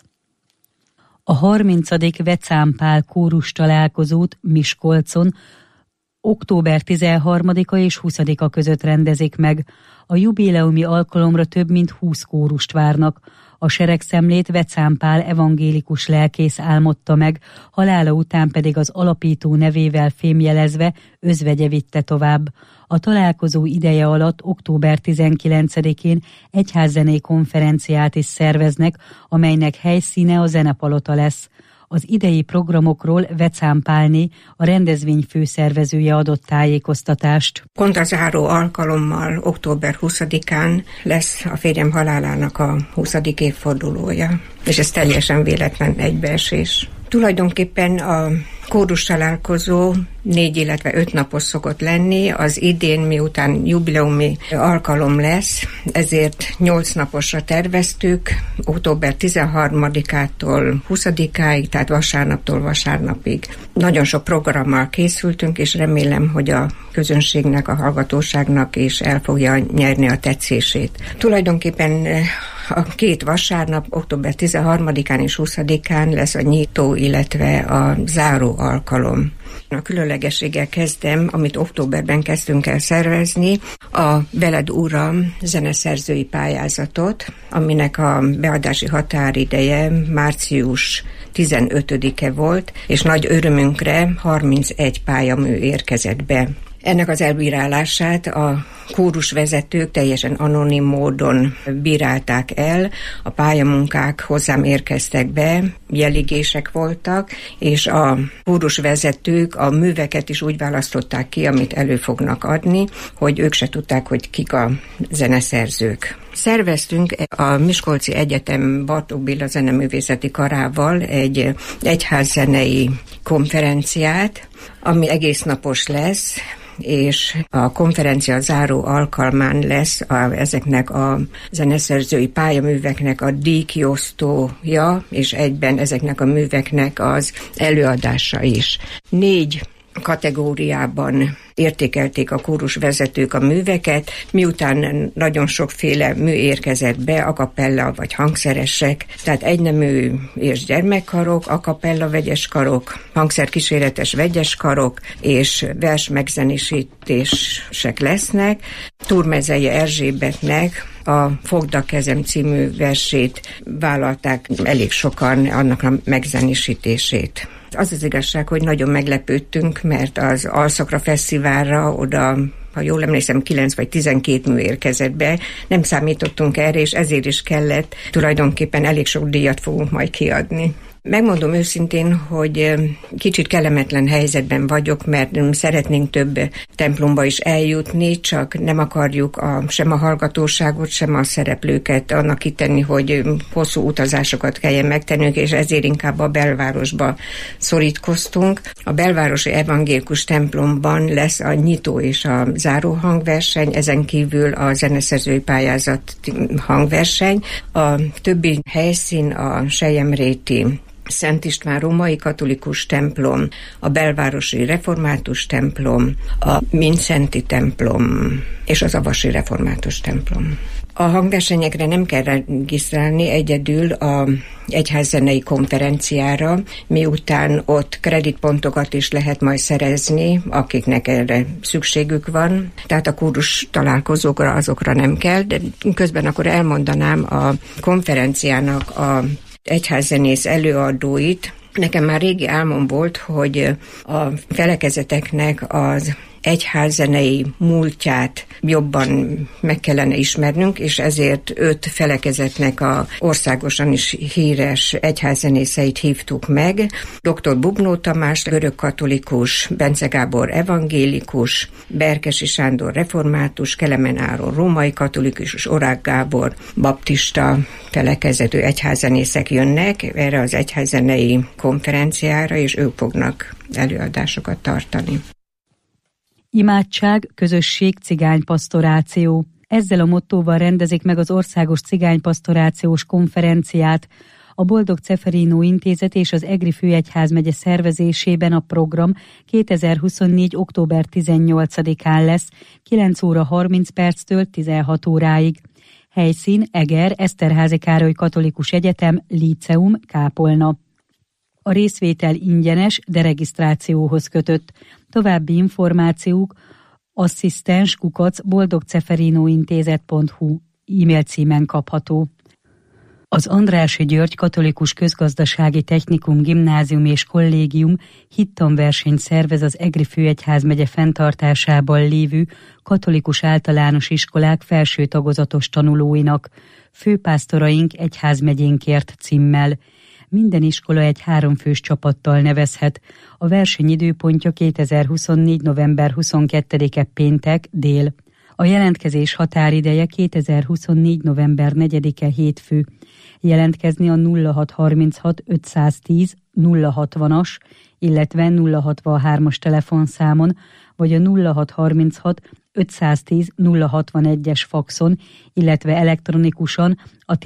A 30. Vecán Pál kórus találkozót Miskolcon október 13-a és 20-a között rendezik meg. A jubileumi alkalomra több mint 20 kórust várnak. A seregszemlét Vecán Pál evangélikus lelkész álmodta meg, halála után pedig az alapító nevével fémjelezve özvegye vitte tovább. A találkozó ideje alatt október 19-én egyházzené konferenciát is szerveznek, amelynek helyszíne a Zenepalota lesz. Az idei programokról Vecán Pálné, a rendezvény főszervezője adott tájékoztatást. Pont a záró alkalommal október 20-án lesz a férjem halálának a 20. évfordulója, és ez teljesen véletlen egybeesés. Tulajdonképpen a kórus találkozó 4, illetve 5 napos szokott lenni, az idén miután jubileumi alkalom lesz, ezért 8 naposra terveztük, október 13-ától 20-áig, tehát vasárnaptól vasárnapig. Nagyon sok programmal készültünk, és remélem, hogy a közönségnek, a hallgatóságnak is el fogja nyerni a tetszését. Tulajdonképpen a 2 vasárnap, október 13-án és 20-án lesz a nyitó, illetve a záró alkalom. A különlegességgel kezdem, amit októberben kezdtünk el szervezni, a Veled Uram zeneszerzői pályázatot, aminek a beadási határideje március 15-e volt, és nagy örömünkre 31 pályamű érkezett be. Ennek az elbírálását a kórusvezetők teljesen anonim módon bírálták el, a pályamunkák hozzám érkeztek be, jeligések voltak, és a kórusvezetők a műveket is úgy választották ki, amit elő fognak adni, hogy ők se tudták, hogy kik a zeneszerzők. Szerveztünk a Miskolci Egyetem Bartók Béla Zeneművészeti Karával egy egyházzenei konferenciát, ami egész napos lesz, és a konferencia záró alkalmán lesz ezeknek a zeneszerzői pályaműveknek a díjkiosztója, és egyben ezeknek a műveknek az előadása is. 4 kategóriában értékelték a kórusvezetők a műveket, miután nagyon sokféle mű érkezett be, a cappella vagy hangszeresek, tehát egynemű és gyermekkarok, a cappella vegyes karok, hangszerkíséretes vegyes karok és vers megzenésítések lesznek. Turmezei Erzsébetnek a Fogd a kezem című versét vállalták elég sokan, annak a megzenésítését. Az az igazság, hogy nagyon meglepődtünk, mert az Alszakra Fesztiválra oda, ha jól emlékszem, 9 vagy 12 mű érkezett be. Nem számítottunk erre, és ezért is kellett. Tulajdonképpen elég sok díjat fogunk majd kiadni. Megmondom őszintén, hogy kicsit kellemetlen helyzetben vagyok, mert szeretnénk több templomba is eljutni, csak nem akarjuk sem a hallgatóságot, sem a szereplőket annak kitenni, hogy hosszú utazásokat kelljen megtennünk, és ezért inkább a belvárosba szorítkoztunk. A belvárosi evangélikus templomban lesz a nyitó és a záró hangverseny, ezen kívül a zeneszerzői pályázat hangverseny. A többi helyszín a Selyemréti Szent István római katolikus templom, a belvárosi református templom, a Mindszenty templom és az avasi református templom. A hangversenyekre nem kell regisztrálni, egyedül a egyházzenei konferenciára, miután ott kreditpontokat is lehet majd szerezni, akiknek erre szükségük van. Tehát a kórus találkozókra azokra nem kell, de közben akkor elmondanám a konferenciának a egyházzenész előadóit. Nekem már régi álmom volt, hogy a felekezeteknek az egyházzenei múltját jobban meg kellene ismernünk, és ezért 5 felekezetnek a országosan is híres egyházzenészeit hívtuk meg. Dr. Bubnó Tamás, görögkatolikus, Bence Gábor evangélikus, Berkesi Sándor református, Kelemen Áron római katolikus, és Orák Gábor baptista felekezetű egyházzenészek jönnek erre az egyházzenei konferenciára, és ők fognak előadásokat tartani. Imádság, közösség, cigánypastoráció. Ezzel a mottóval rendezik meg az Országos Cigánypastorációs Konferenciát. A Boldog Ceferino Intézet és az Egri Főegyházmegye szervezésében a program 2024. október 18-án lesz, 9 óra 30 perctől 16 óráig. Helyszín Eger, Eszterházy Károly Katolikus Egyetem, Líceum, Kápolna. A részvétel ingyenes, de regisztrációhoz kötött. További információk asszisztens@boldogceferinointézet.hu e-mail címen kapható. Az Andrássy György Katolikus Közgazdasági Technikum Gimnázium és Kollégium hittanversenyt szervez az Egri főegyházmegye fenntartásában lévő katolikus általános iskolák felső tagozatos tanulóinak. Főpásztoraink egyházmegyénkért címmel. Minden iskola egy 3 fős csapattal nevezhet. A verseny időpontja 2024. november 22-e péntek dél. A jelentkezés határideje 2024. november 4-e hétfő. Jelentkezni a 0636 510 060-as, illetve 063-as telefonszámon, vagy a 0636 510 061-es faxon, illetve elektronikusan a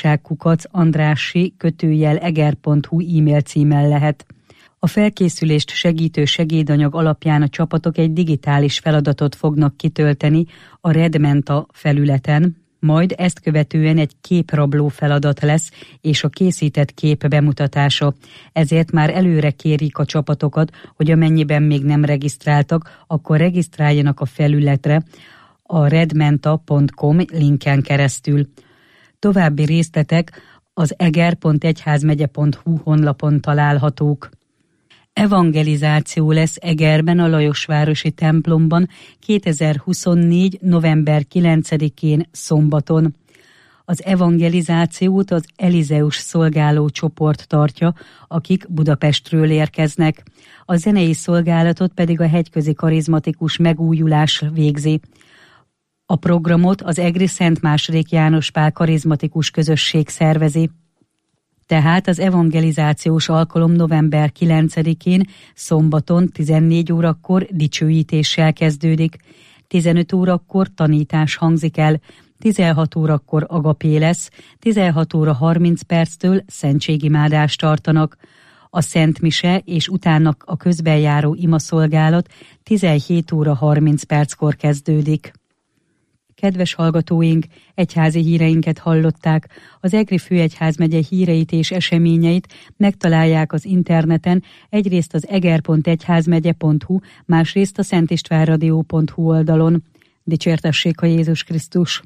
titkárság@andrássi-eger.hu e-mail címmel lehet. A felkészülést segítő segédanyag alapján a csapatok egy digitális feladatot fognak kitölteni a Redmenta felületen, majd ezt követően egy képrabló feladat lesz, és a készített kép bemutatása. Ezért már előre kérik a csapatokat, hogy amennyiben még nem regisztráltak, akkor regisztráljanak a felületre a redmenta.com linken keresztül. További részletek az eger.egyházmegye.hu honlapon találhatók. Evangelizáció lesz Egerben, a Lajosvárosi templomban 2024. november 9-én szombaton. Az evangelizációt az Elizeus szolgáló csoport tartja, akik Budapestről érkeznek. A zenei szolgálatot pedig a Hegyközi Karizmatikus Megújulás végzi. A programot az Egri Szent II. János Pál Karizmatikus Közösség szervezi. Tehát az evangelizációs alkalom november 9-én, szombaton 14 órakor dicsőítéssel kezdődik, 15 órakor tanítás hangzik el, 16 órakor agapé lesz, 16 óra 30 perctől szentségimádást tartanak. A Szent Mise és utána a közbenjáró imaszolgálat 17 óra 30 perckor kezdődik. Kedves hallgatóink, egyházi híreinket hallották. Az Egri főegyházmegye híreit és eseményeit megtalálják az interneten, egyrészt az eger.egyházmegye.hu, másrészt a szentistvánradio.hu oldalon. Dicsértessék a Jézus Krisztus!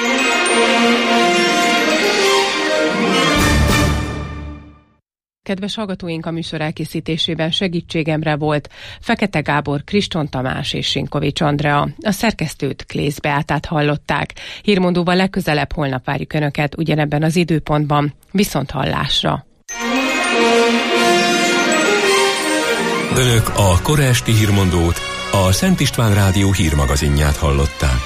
Kedves hallgatóink, a műsor elkészítésében segítségemre volt Fekete Gábor, Kriston Tamás és Sinkovics Andrea. A szerkesztőt, Klész Beátát hallották. Hírmondóval legközelebb holnap várjuk Önöket ugyanebben az időpontban. Viszont hallásra! Önök a kora esti hírmondót, a Szent István Rádió hírmagazinját hallották.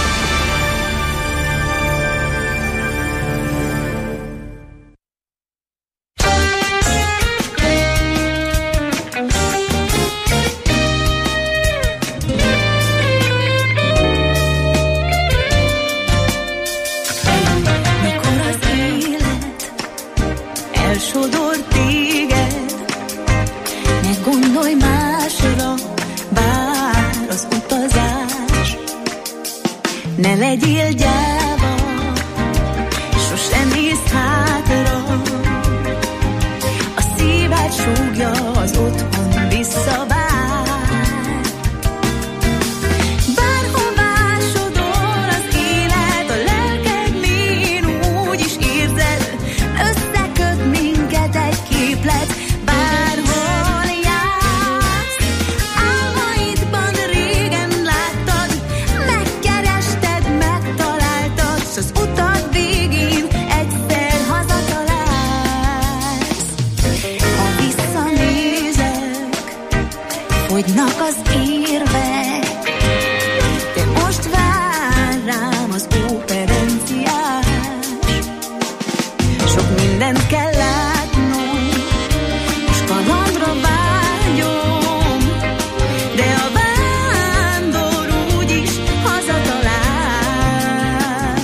Ne legyél gyáva, sosem nézd hátra. A szíved súgja, az otthon visszavár. Bárhová sodor az élet, a lelked mélyen úgy is érzed, összeköt minket egy képlet. Bárhol jársz, álmaidban régen láttad, megkerested, megtaláltad, s az utad végén egyszer hazatalálsz. Ha visszanézek, fogynak az érvek, de most vár rám az óperenciás. Sok mindent kell látnom, és kalandra vágyom, de a vándor úgyis hazatalál.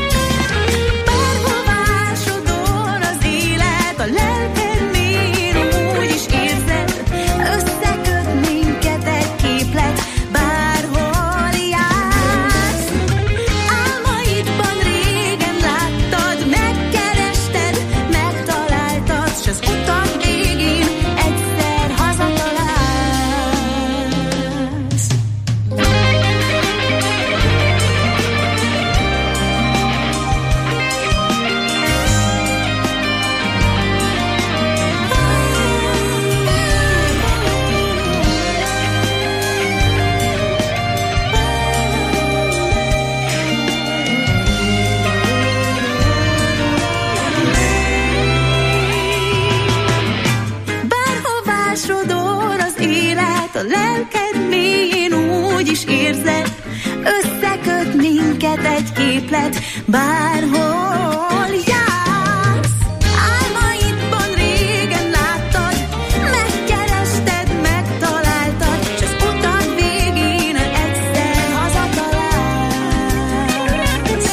Bárhová sodor az élet, a lelked mélyen úgy is érzed, összeköt minket egy képlet. Bár is érzed, összeköt minket egy képlet, bárhol jársz. Álmaidban régen láttad, megkerested, megtaláltad, s az utad végén egyszer hazatalálsz.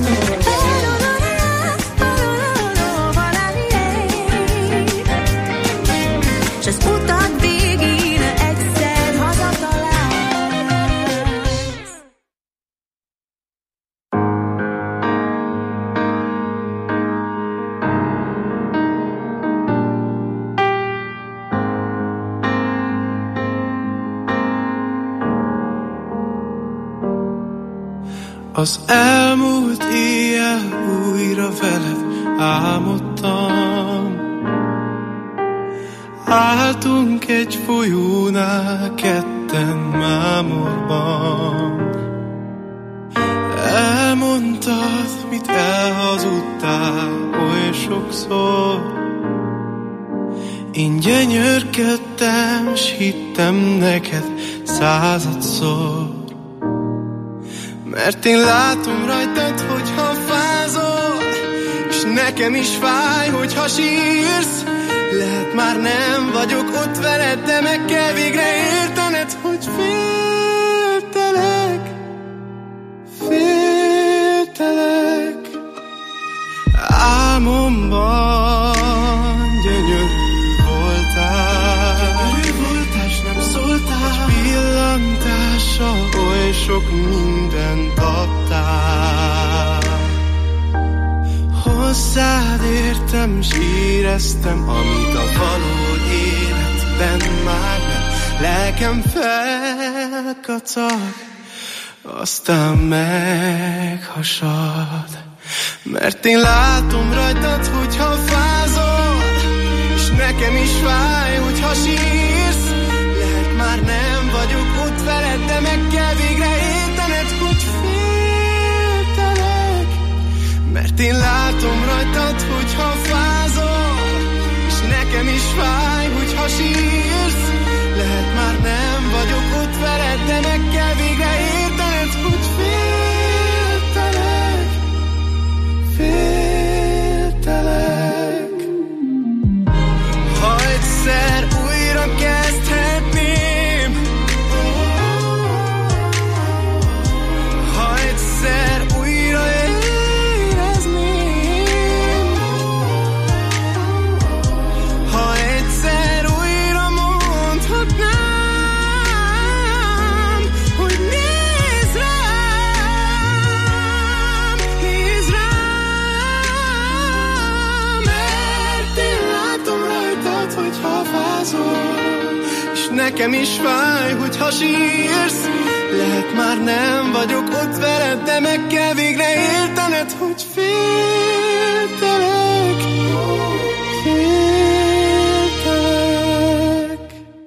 S az utad végén egyszer hazatalálsz. Az elmúlt éjjel újra veled álmodtam. Álltunk egy folyónál ketten mámorban. Elmondtad, mit elhazudtál oly sokszor. Én gyönyörködtem, s hittem neked századszor. Mert én látom rajtad, hogyha fázol, és nekem is fáj, hogyha sírsz. Lehet már nem vagyok ott veled, de meg kell végre értened, hogy féltelek, féltelek. Álmomban gyönyörű voltál, s nem szóltál, pillantással oly sok mindent adtál. Hozzád értem, s éreztem, amit a való életben már nem. Lelkem felkacag, aztán meghasad. Mert én látom rajtad, hogyha fázol, és nekem is fáj, hogyha sírsz. Lehet már nem vagyok ott veled, de meg kell végre értened, hogy féltelek. Mert én látom rajtad, hogyha fázol, és nekem is fáj, hogyha sírsz. Lehet már nem vagyok ott veled, de meg kell végre értened, hogy féltelek, féltelek. Ha egyszer újra kezdhetném, ha egyszer újra érezném, ha egyszer újra mondhatnám, hogy nézz rám, mert én látom rajtad, hogyha fázol, és nekem is fáj, hogyha sírsz. Lehet már nem vagyok ott veled, de meg kell végre értened, hogy féltelek, féltelek.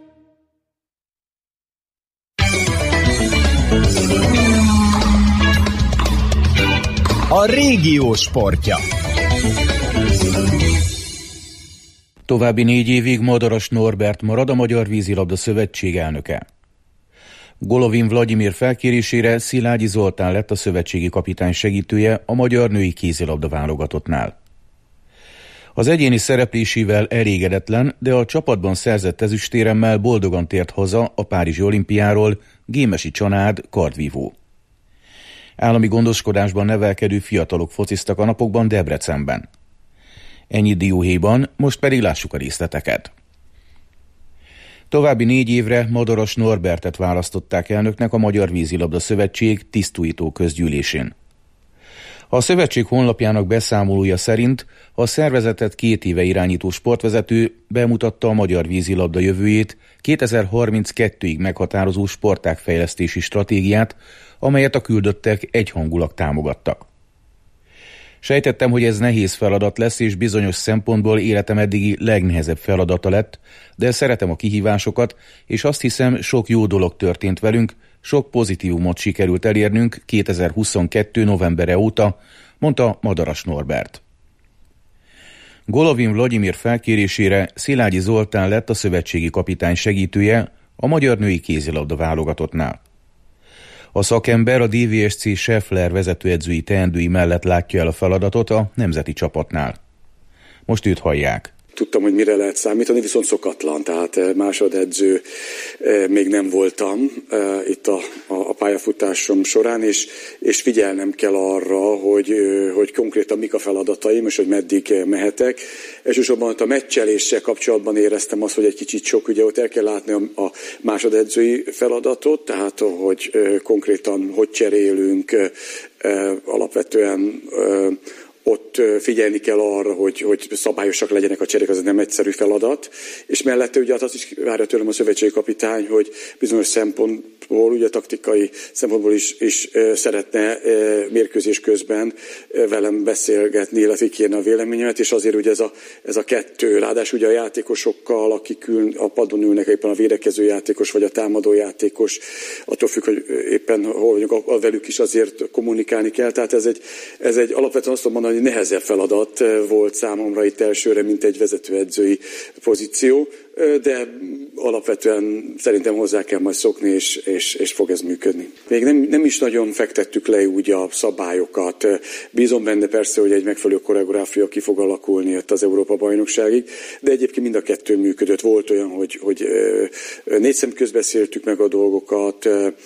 A régió sportja. További 4 évig Madaras Norbert marad a Magyar Vízilabda Szövetség elnöke. Golovin Vladimir felkérésére Szilágyi Zoltán lett a szövetségi kapitány segítője a magyar női kézilabda válogatottnál. Az egyéni szereplésével elégedetlen, de a csapatban szerzett ezüstéremmel boldogan tért haza a Párizsi olimpiáról Gémesi Csanád kardvívó. Állami gondoskodásban nevelkedő fiatalok fociztak a napokban Debrecenben. Ennyi dióhéjban, most pedig lássuk a részleteket. További 4 évre Madaras Norbertet választották elnöknek a Magyar Vízilabda Szövetség tisztújtó közgyűlésén. A szövetség honlapjának beszámolója szerint a szervezetet 2 éve irányító sportvezető bemutatta a magyar vízilabda jövőjét 2032-ig meghatározó sportágfejlesztési stratégiát, amelyet a küldöttek egyhangulag támogattak. Sejtettem, hogy ez nehéz feladat lesz, és bizonyos szempontból életem eddigi legnehezebb feladata lett, de szeretem a kihívásokat, és azt hiszem, sok jó dolog történt velünk, sok pozitívumot sikerült elérnünk 2022. novembere óta, mondta Madaras Norbert. Golovin Vladimir felkérésére Szilágyi Zoltán lett a szövetségi kapitány segítője a magyar női kézilabda válogatottnál. A szakember a DVSC Scheffler vezetőedzői teendői mellett látja el a feladatot a nemzeti csapatnál. Most őt hallják. Tudtam, hogy mire lehet számítani, viszont szokatlan, tehát másodedző még nem voltam itt a pályafutásom során, és figyelnem kell arra, hogy konkrétan mik a feladataim, és hogy meddig mehetek. Elsősorban a meccseléssel kapcsolatban éreztem azt, hogy egy kicsit sok, ugye ott el kell látni a másodedzői feladatot, tehát hogy konkrétan hogy cserélünk, alapvetően ott figyelni kell arra, hogy szabályosak legyenek a cserék, az nem egyszerű feladat, és mellette ugye azt is várja tőlem a szövetségi kapitány, hogy bizonyos szempontból, ugye taktikai szempontból is szeretne mérkőzés közben velem beszélgetni, illetve kérni a véleményemet, és azért ugye ez a kettő, ráadásul ugye a játékosokkal, akik a padon ülnek, éppen a védekező játékos vagy a támadó játékos, attól függ, hogy éppen hol vagyunk, velük is azért kommunikálni kell, tehát ez egy alapvetően azt mondom, hogy nehezebb feladat volt számomra itt elsőre, mint egy vezetőedzői pozíció, de alapvetően szerintem hozzá kell majd szokni, és fog ez működni. Még nem is nagyon fektettük le úgy a szabályokat. Bízom benne persze, hogy egy megfelelő koreográfia ki fog alakulni ott az Európa-bajnokságig, de egyébként mind a kettő működött. Volt olyan, hogy négy szem közbeszéltük meg a dolgokat,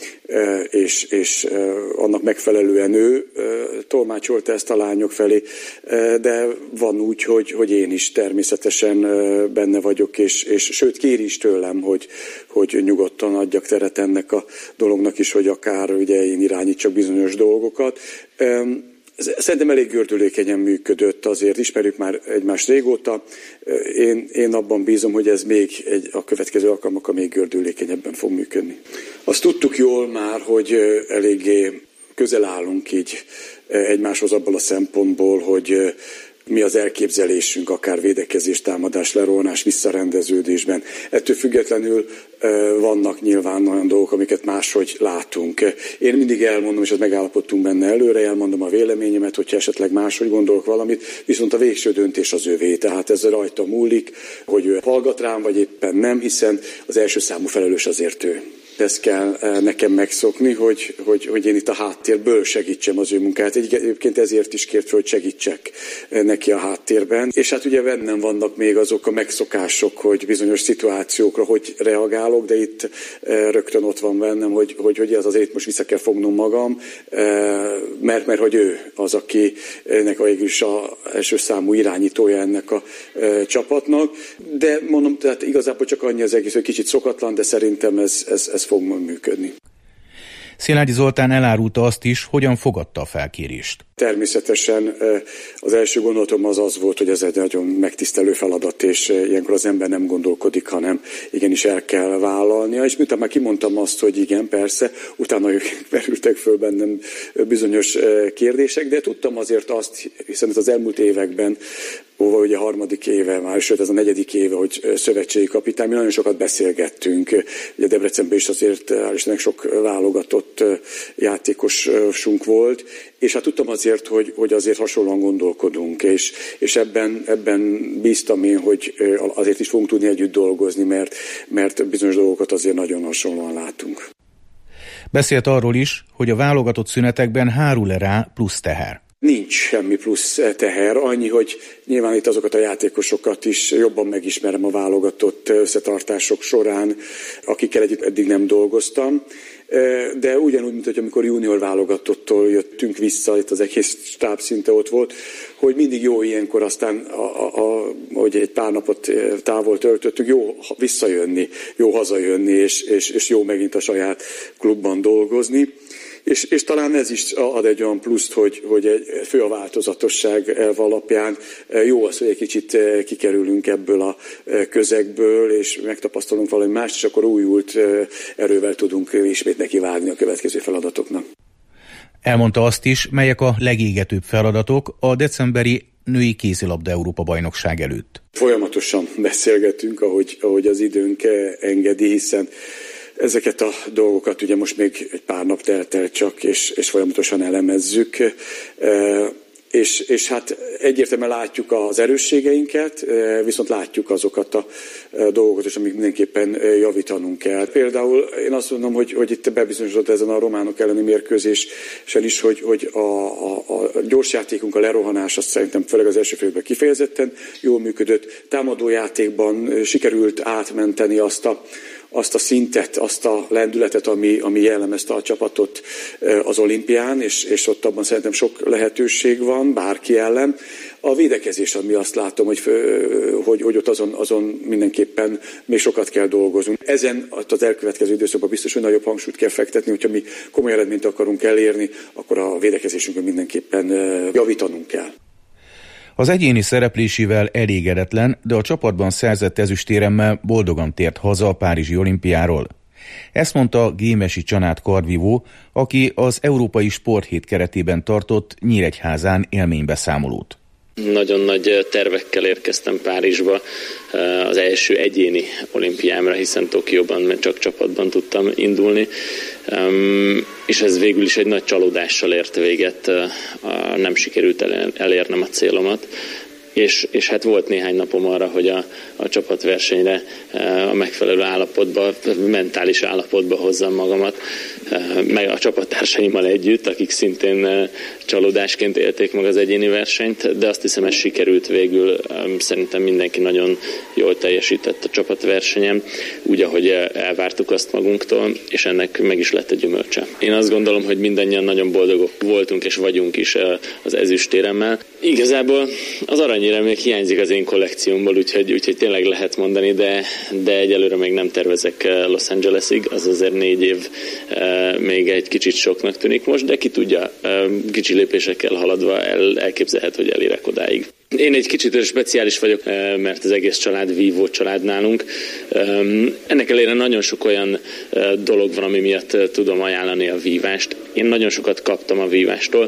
és annak megfelelően ő tolmácsolta ezt a lányok felé, de van úgy, hogy én is természetesen benne vagyok, és sőt kéri is tőlem, hogy nyugodtan adjak teret ennek a dolognak is, hogy akár ugye én irányítsak bizonyos dolgokat. Szerintem elég gördülékenyen működött, azért ismerjük már egymást régóta. Én abban bízom, hogy ez még a következő alkalmakkal még gördülékenyebben fog működni. Azt tudtuk jól már, hogy eléggé közel állunk így egymáshoz abból a szempontból, hogy mi az elképzelésünk, akár védekezés, támadás, lerolnás, visszarendeződésben. Ettől függetlenül vannak nyilván olyan dolgok, amiket máshogy látunk. Én mindig elmondom, és ezt megállapodtunk benne előre, elmondom a véleményemet, hogyha esetleg máshogy gondolok valamit, viszont a végső döntés az övé. Tehát ez rajta múlik, hogy ő hallgat rám, vagy éppen nem, hiszen az első számú felelős azért ő. Ezt kell nekem megszokni, hogy én itt a háttérből segítsem az ő munkát. Egyébként ezért is kért fel, hogy segítsek neki a háttérben. És hát ugye bennem vannak még azok a megszokások, hogy bizonyos szituációkra hogy reagálok, de itt rögtön ott van bennem, hogy ez azért most vissza kell fognom magam, mert hogy ő az, akinek végül is az első számú irányítója ennek a csapatnak. De mondom, tehát igazából csak annyi az egész, hogy kicsit szokatlan, de szerintem ez fog működni. Szilágyi Zoltán elárulta azt is, hogyan fogadta a felkérést. Természetesen az első gondolatom az volt, hogy ez egy nagyon megtisztelő feladat, és ilyenkor az ember nem gondolkodik, hanem igenis el kell vállalnia. És miután már kimondtam azt, hogy igen, persze, utána merültek föl bennem bizonyos kérdések, de tudtam azért azt, hiszen ez az elmúlt években, ugye a harmadik éve már, sőt ez a negyedik éve, hogy szövetségi kapitány, mi nagyon sokat beszélgettünk. Ugye Debrecenben is azért sok válogatott játékosunk volt, és hát tudtam azért, hogy azért hasonlóan gondolkodunk, és ebben bíztam én, hogy azért is fogunk tudni együtt dolgozni, mert bizonyos dolgokat azért nagyon hasonlóan látunk. Beszélt arról is, hogy a válogatott szünetekben hárul-e rá plusz teher. Nincs semmi plusz teher, annyi, hogy nyilván itt azokat a játékosokat is jobban megismerem a válogatott összetartások során, akikkel együtt eddig nem dolgoztam. De ugyanúgy, mint hogy amikor junior válogatottól jöttünk vissza, itt az egész stáb szinte ott volt, hogy mindig jó ilyenkor aztán, hogy egy pár napot távol töltöttük, jó visszajönni, jó hazajönni, és jó megint a saját klubban dolgozni. És talán ez is ad egy olyan pluszt, hogy egy fő a változatosság elv alapján jó az, hogy egy kicsit kikerülünk ebből a közegből, és megtapasztalunk valami mást, és akkor újult erővel tudunk ismét nekivágni a következő feladatoknak. Elmondta azt is, melyek a legégetőbb feladatok a decemberi női kézilabda Európa-bajnokság előtt. Folyamatosan beszélgetünk, ahogy az időnk engedi, hiszen ezeket a dolgokat ugye most még egy pár nap telt el csak, és folyamatosan elemezzük. és hát egyértelműen látjuk az erősségeinket, viszont látjuk azokat a dolgokat is, amik mindenképpen javítanunk kell. Például én azt mondom, hogy itt bebizonyosodott ezen a románok elleni mérkőzésen is, hogy a gyorsjátékunk, a lerohanás, azt szerintem főleg az első félben kifejezetten jól működött. Támadójátékban sikerült átmenteni azt a szintet, azt a lendületet, ami jellemezte a csapatot az olimpián, és ott abban szerintem sok lehetőség van bárki ellen. A védekezés, ami azt látom, hogy ott azon mindenképpen még sokat kell dolgoznunk. Ezen az elkövetkező időszakban biztos, hogy nagyobb hangsúlyt kell fektetni, hogyha mi komoly eredményt akarunk elérni, akkor a védekezésünkön mindenképpen javítanunk kell. Az egyéni szereplésével elégedetlen, de a csapatban szerzett ezüstéremmel boldogan tért haza a Párizsi olimpiáról. Ezt mondta Gémesi Csanát kardvívó, aki az Európai Sporthét keretében tartott Nyíregyházán élménybeszámolót. Nagyon nagy tervekkel érkeztem Párizsba az első egyéni olimpiámra, hiszen Tokióban csak csapatban tudtam indulni, és ez végül is egy nagy csalódással ért véget, nem sikerült elérnem a célomat. És hát volt néhány napom arra, hogy a csapatversenyre a megfelelő állapotba, mentális állapotba hozzam magamat, meg a csapattársaimmal együtt, akik szintén csalódásként élték meg az egyéni versenyt, de azt hiszem, ez sikerült végül. Szerintem mindenki nagyon jól teljesített a csapatversenyen, úgy, ahogy elvártuk azt magunktól, és ennek meg is lett egy gyümölcse. Én azt gondolom, hogy mindannyian nagyon boldogok voltunk és vagyunk is az ezüstéremmel. Igazából az aranyérem még hiányzik az én kollekciómból, úgyhogy tényleg lehet mondani, de egyelőre még nem tervezek Los Angelesig, az azért 4 év még egy kicsit soknak tűnik most, de ki tudja, kicsi lépésekkel haladva elképzelhet, hogy elérek odáig. Én egy kicsit speciális vagyok, mert az egész család vívó család nálunk. Ennek ellenére nagyon sok olyan dolog van, ami miatt tudom ajánlani a vívást. Én nagyon sokat kaptam a vívástól.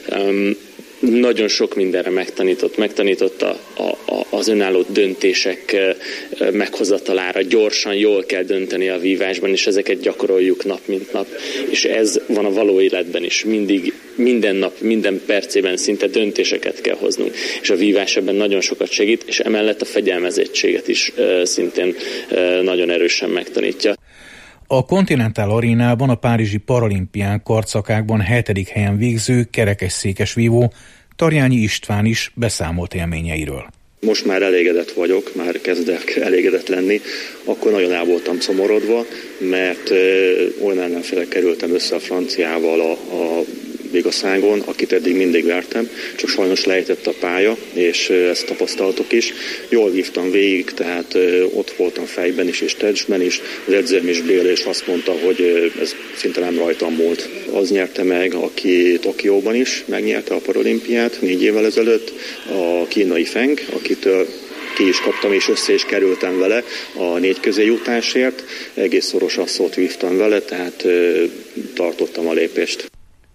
Nagyon sok mindenre megtanított az önálló döntések meghozatalára. Gyorsan, jól kell dönteni a vívásban, és ezeket gyakoroljuk nap mint nap. És ez van a való életben is. Mindig, minden nap, minden percében szinte döntéseket kell hoznunk. És a vívás ebben nagyon sokat segít, és emellett a fegyelmezettséget is szintén nagyon erősen megtanítja. A Continental Arénában a párizsi paralimpián kartszakákban 7. helyen végző kerekesszékes vívó Tarjányi István is beszámolt élményeiről. Most már elégedett vagyok, már kezdek elégedett lenni. Akkor nagyon el voltam szomorodva, mert olyan ellenfélek kerültem össze a franciával a Végaszágon, akit eddig mindig vertem, csak sajnos lejtett a pálya, és ezt tapasztaltok is. Jól vívtam végig, tehát ott voltam fejben is és testben is. Az edzőm is Béla, és azt mondta, hogy ez szinte nem rajtam múlt. Az nyerte meg, aki Tokióban is megnyerte a paralimpiát 4 évvel ezelőtt, a kínai Feng, akitől ki is kaptam, és össze is kerültem vele a 4 közéjutásért. Egész szoros asszót vívtam vele, tehát tartottam a lépést.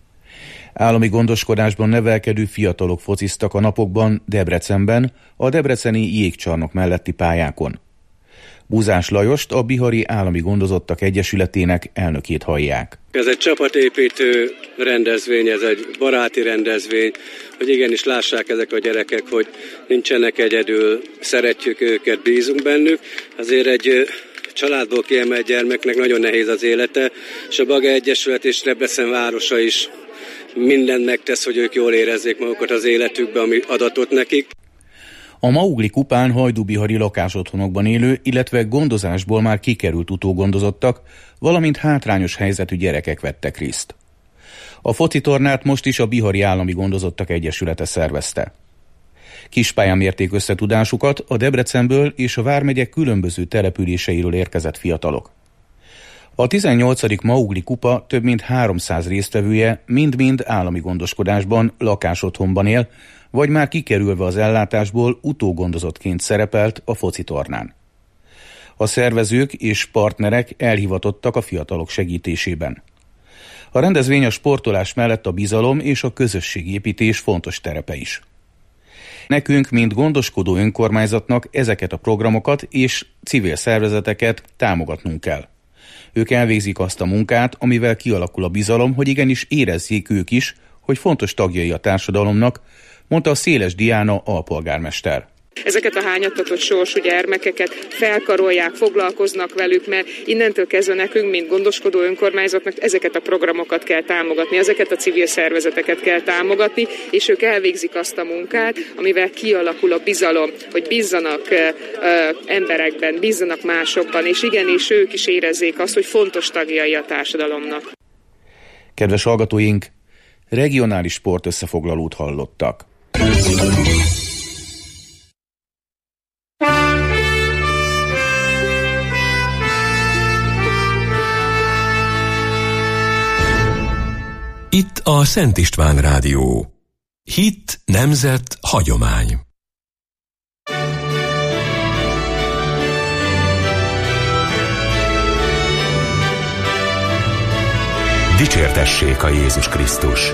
Állami gondoskodásban nevelkedő fiatalok fociztak a napokban Debrecenben, a debreceni jégcsarnok melletti pályákon. Búzás Lajost, a Bihari Állami Gondozottak Egyesületének elnökét hallják. Ez egy csapatépítő rendezvény, ez egy baráti rendezvény, hogy igenis lássák ezek a gyerekek, hogy nincsenek egyedül, szeretjük őket, bízunk bennük. Azért egy családból kiemelt gyermeknek nagyon nehéz az élete, és a Baga Egyesület és Debrecen városa is mindent megtesz, hogy ők jól érezzék magukat az életükbe, ami adatot nekik. A Maugli kupán hajdúbihari lakásotthonokban élő, illetve gondozásból már kikerült utógondozottak, valamint hátrányos helyzetű gyerekek vettek részt. A focitornát most is a Bihari Állami Gondozottak Egyesülete szervezte. Kispályán mérték összetudásukat a Debrecenből és a vármegyek különböző településeiről érkezett fiatalok. A 18. Maugli kupa több mint 300 résztvevője mind-mind állami gondoskodásban, lakásotthonban él, vagy már kikerülve az ellátásból utógondozottként szerepelt a focitornán. A szervezők és partnerek elhivatottak a fiatalok segítésében. A rendezvény a sportolás mellett a bizalom és a közösségépítés fontos terepe is. Nekünk, mint gondoskodó önkormányzatnak ezeket a programokat és civil szervezeteket támogatnunk kell. Ők elvégzik azt a munkát, amivel kialakul a bizalom, hogy igenis érezzék ők is, hogy fontos tagjai a társadalomnak, mondta a Széles Diana alpolgármester. Ezeket a hányattatott sorsú gyermekeket felkarolják, foglalkoznak velük, mert innentől kezdve nekünk, mint gondoskodó önkormányzatnak ezeket a programokat kell támogatni, ezeket a civil szervezeteket kell támogatni, és ők elvégzik azt a munkát, amivel kialakul a bizalom, hogy bízzanak emberekben, bízzanak másokban, és igenis ők is érezzék azt, hogy fontos tagjai a társadalomnak. Kedves hallgatóink, regionális sport összefoglalót hallottak. Itt a Szent István Rádió. Hit, nemzet, hagyomány. Dicsértessék a Jézus Krisztus!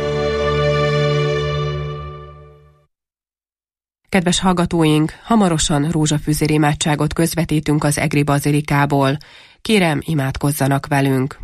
Kedves hallgatóink, hamarosan rózsafüzér imádságot közvetítünk az Egri bazilikából. Kérem, imádkozzanak velünk!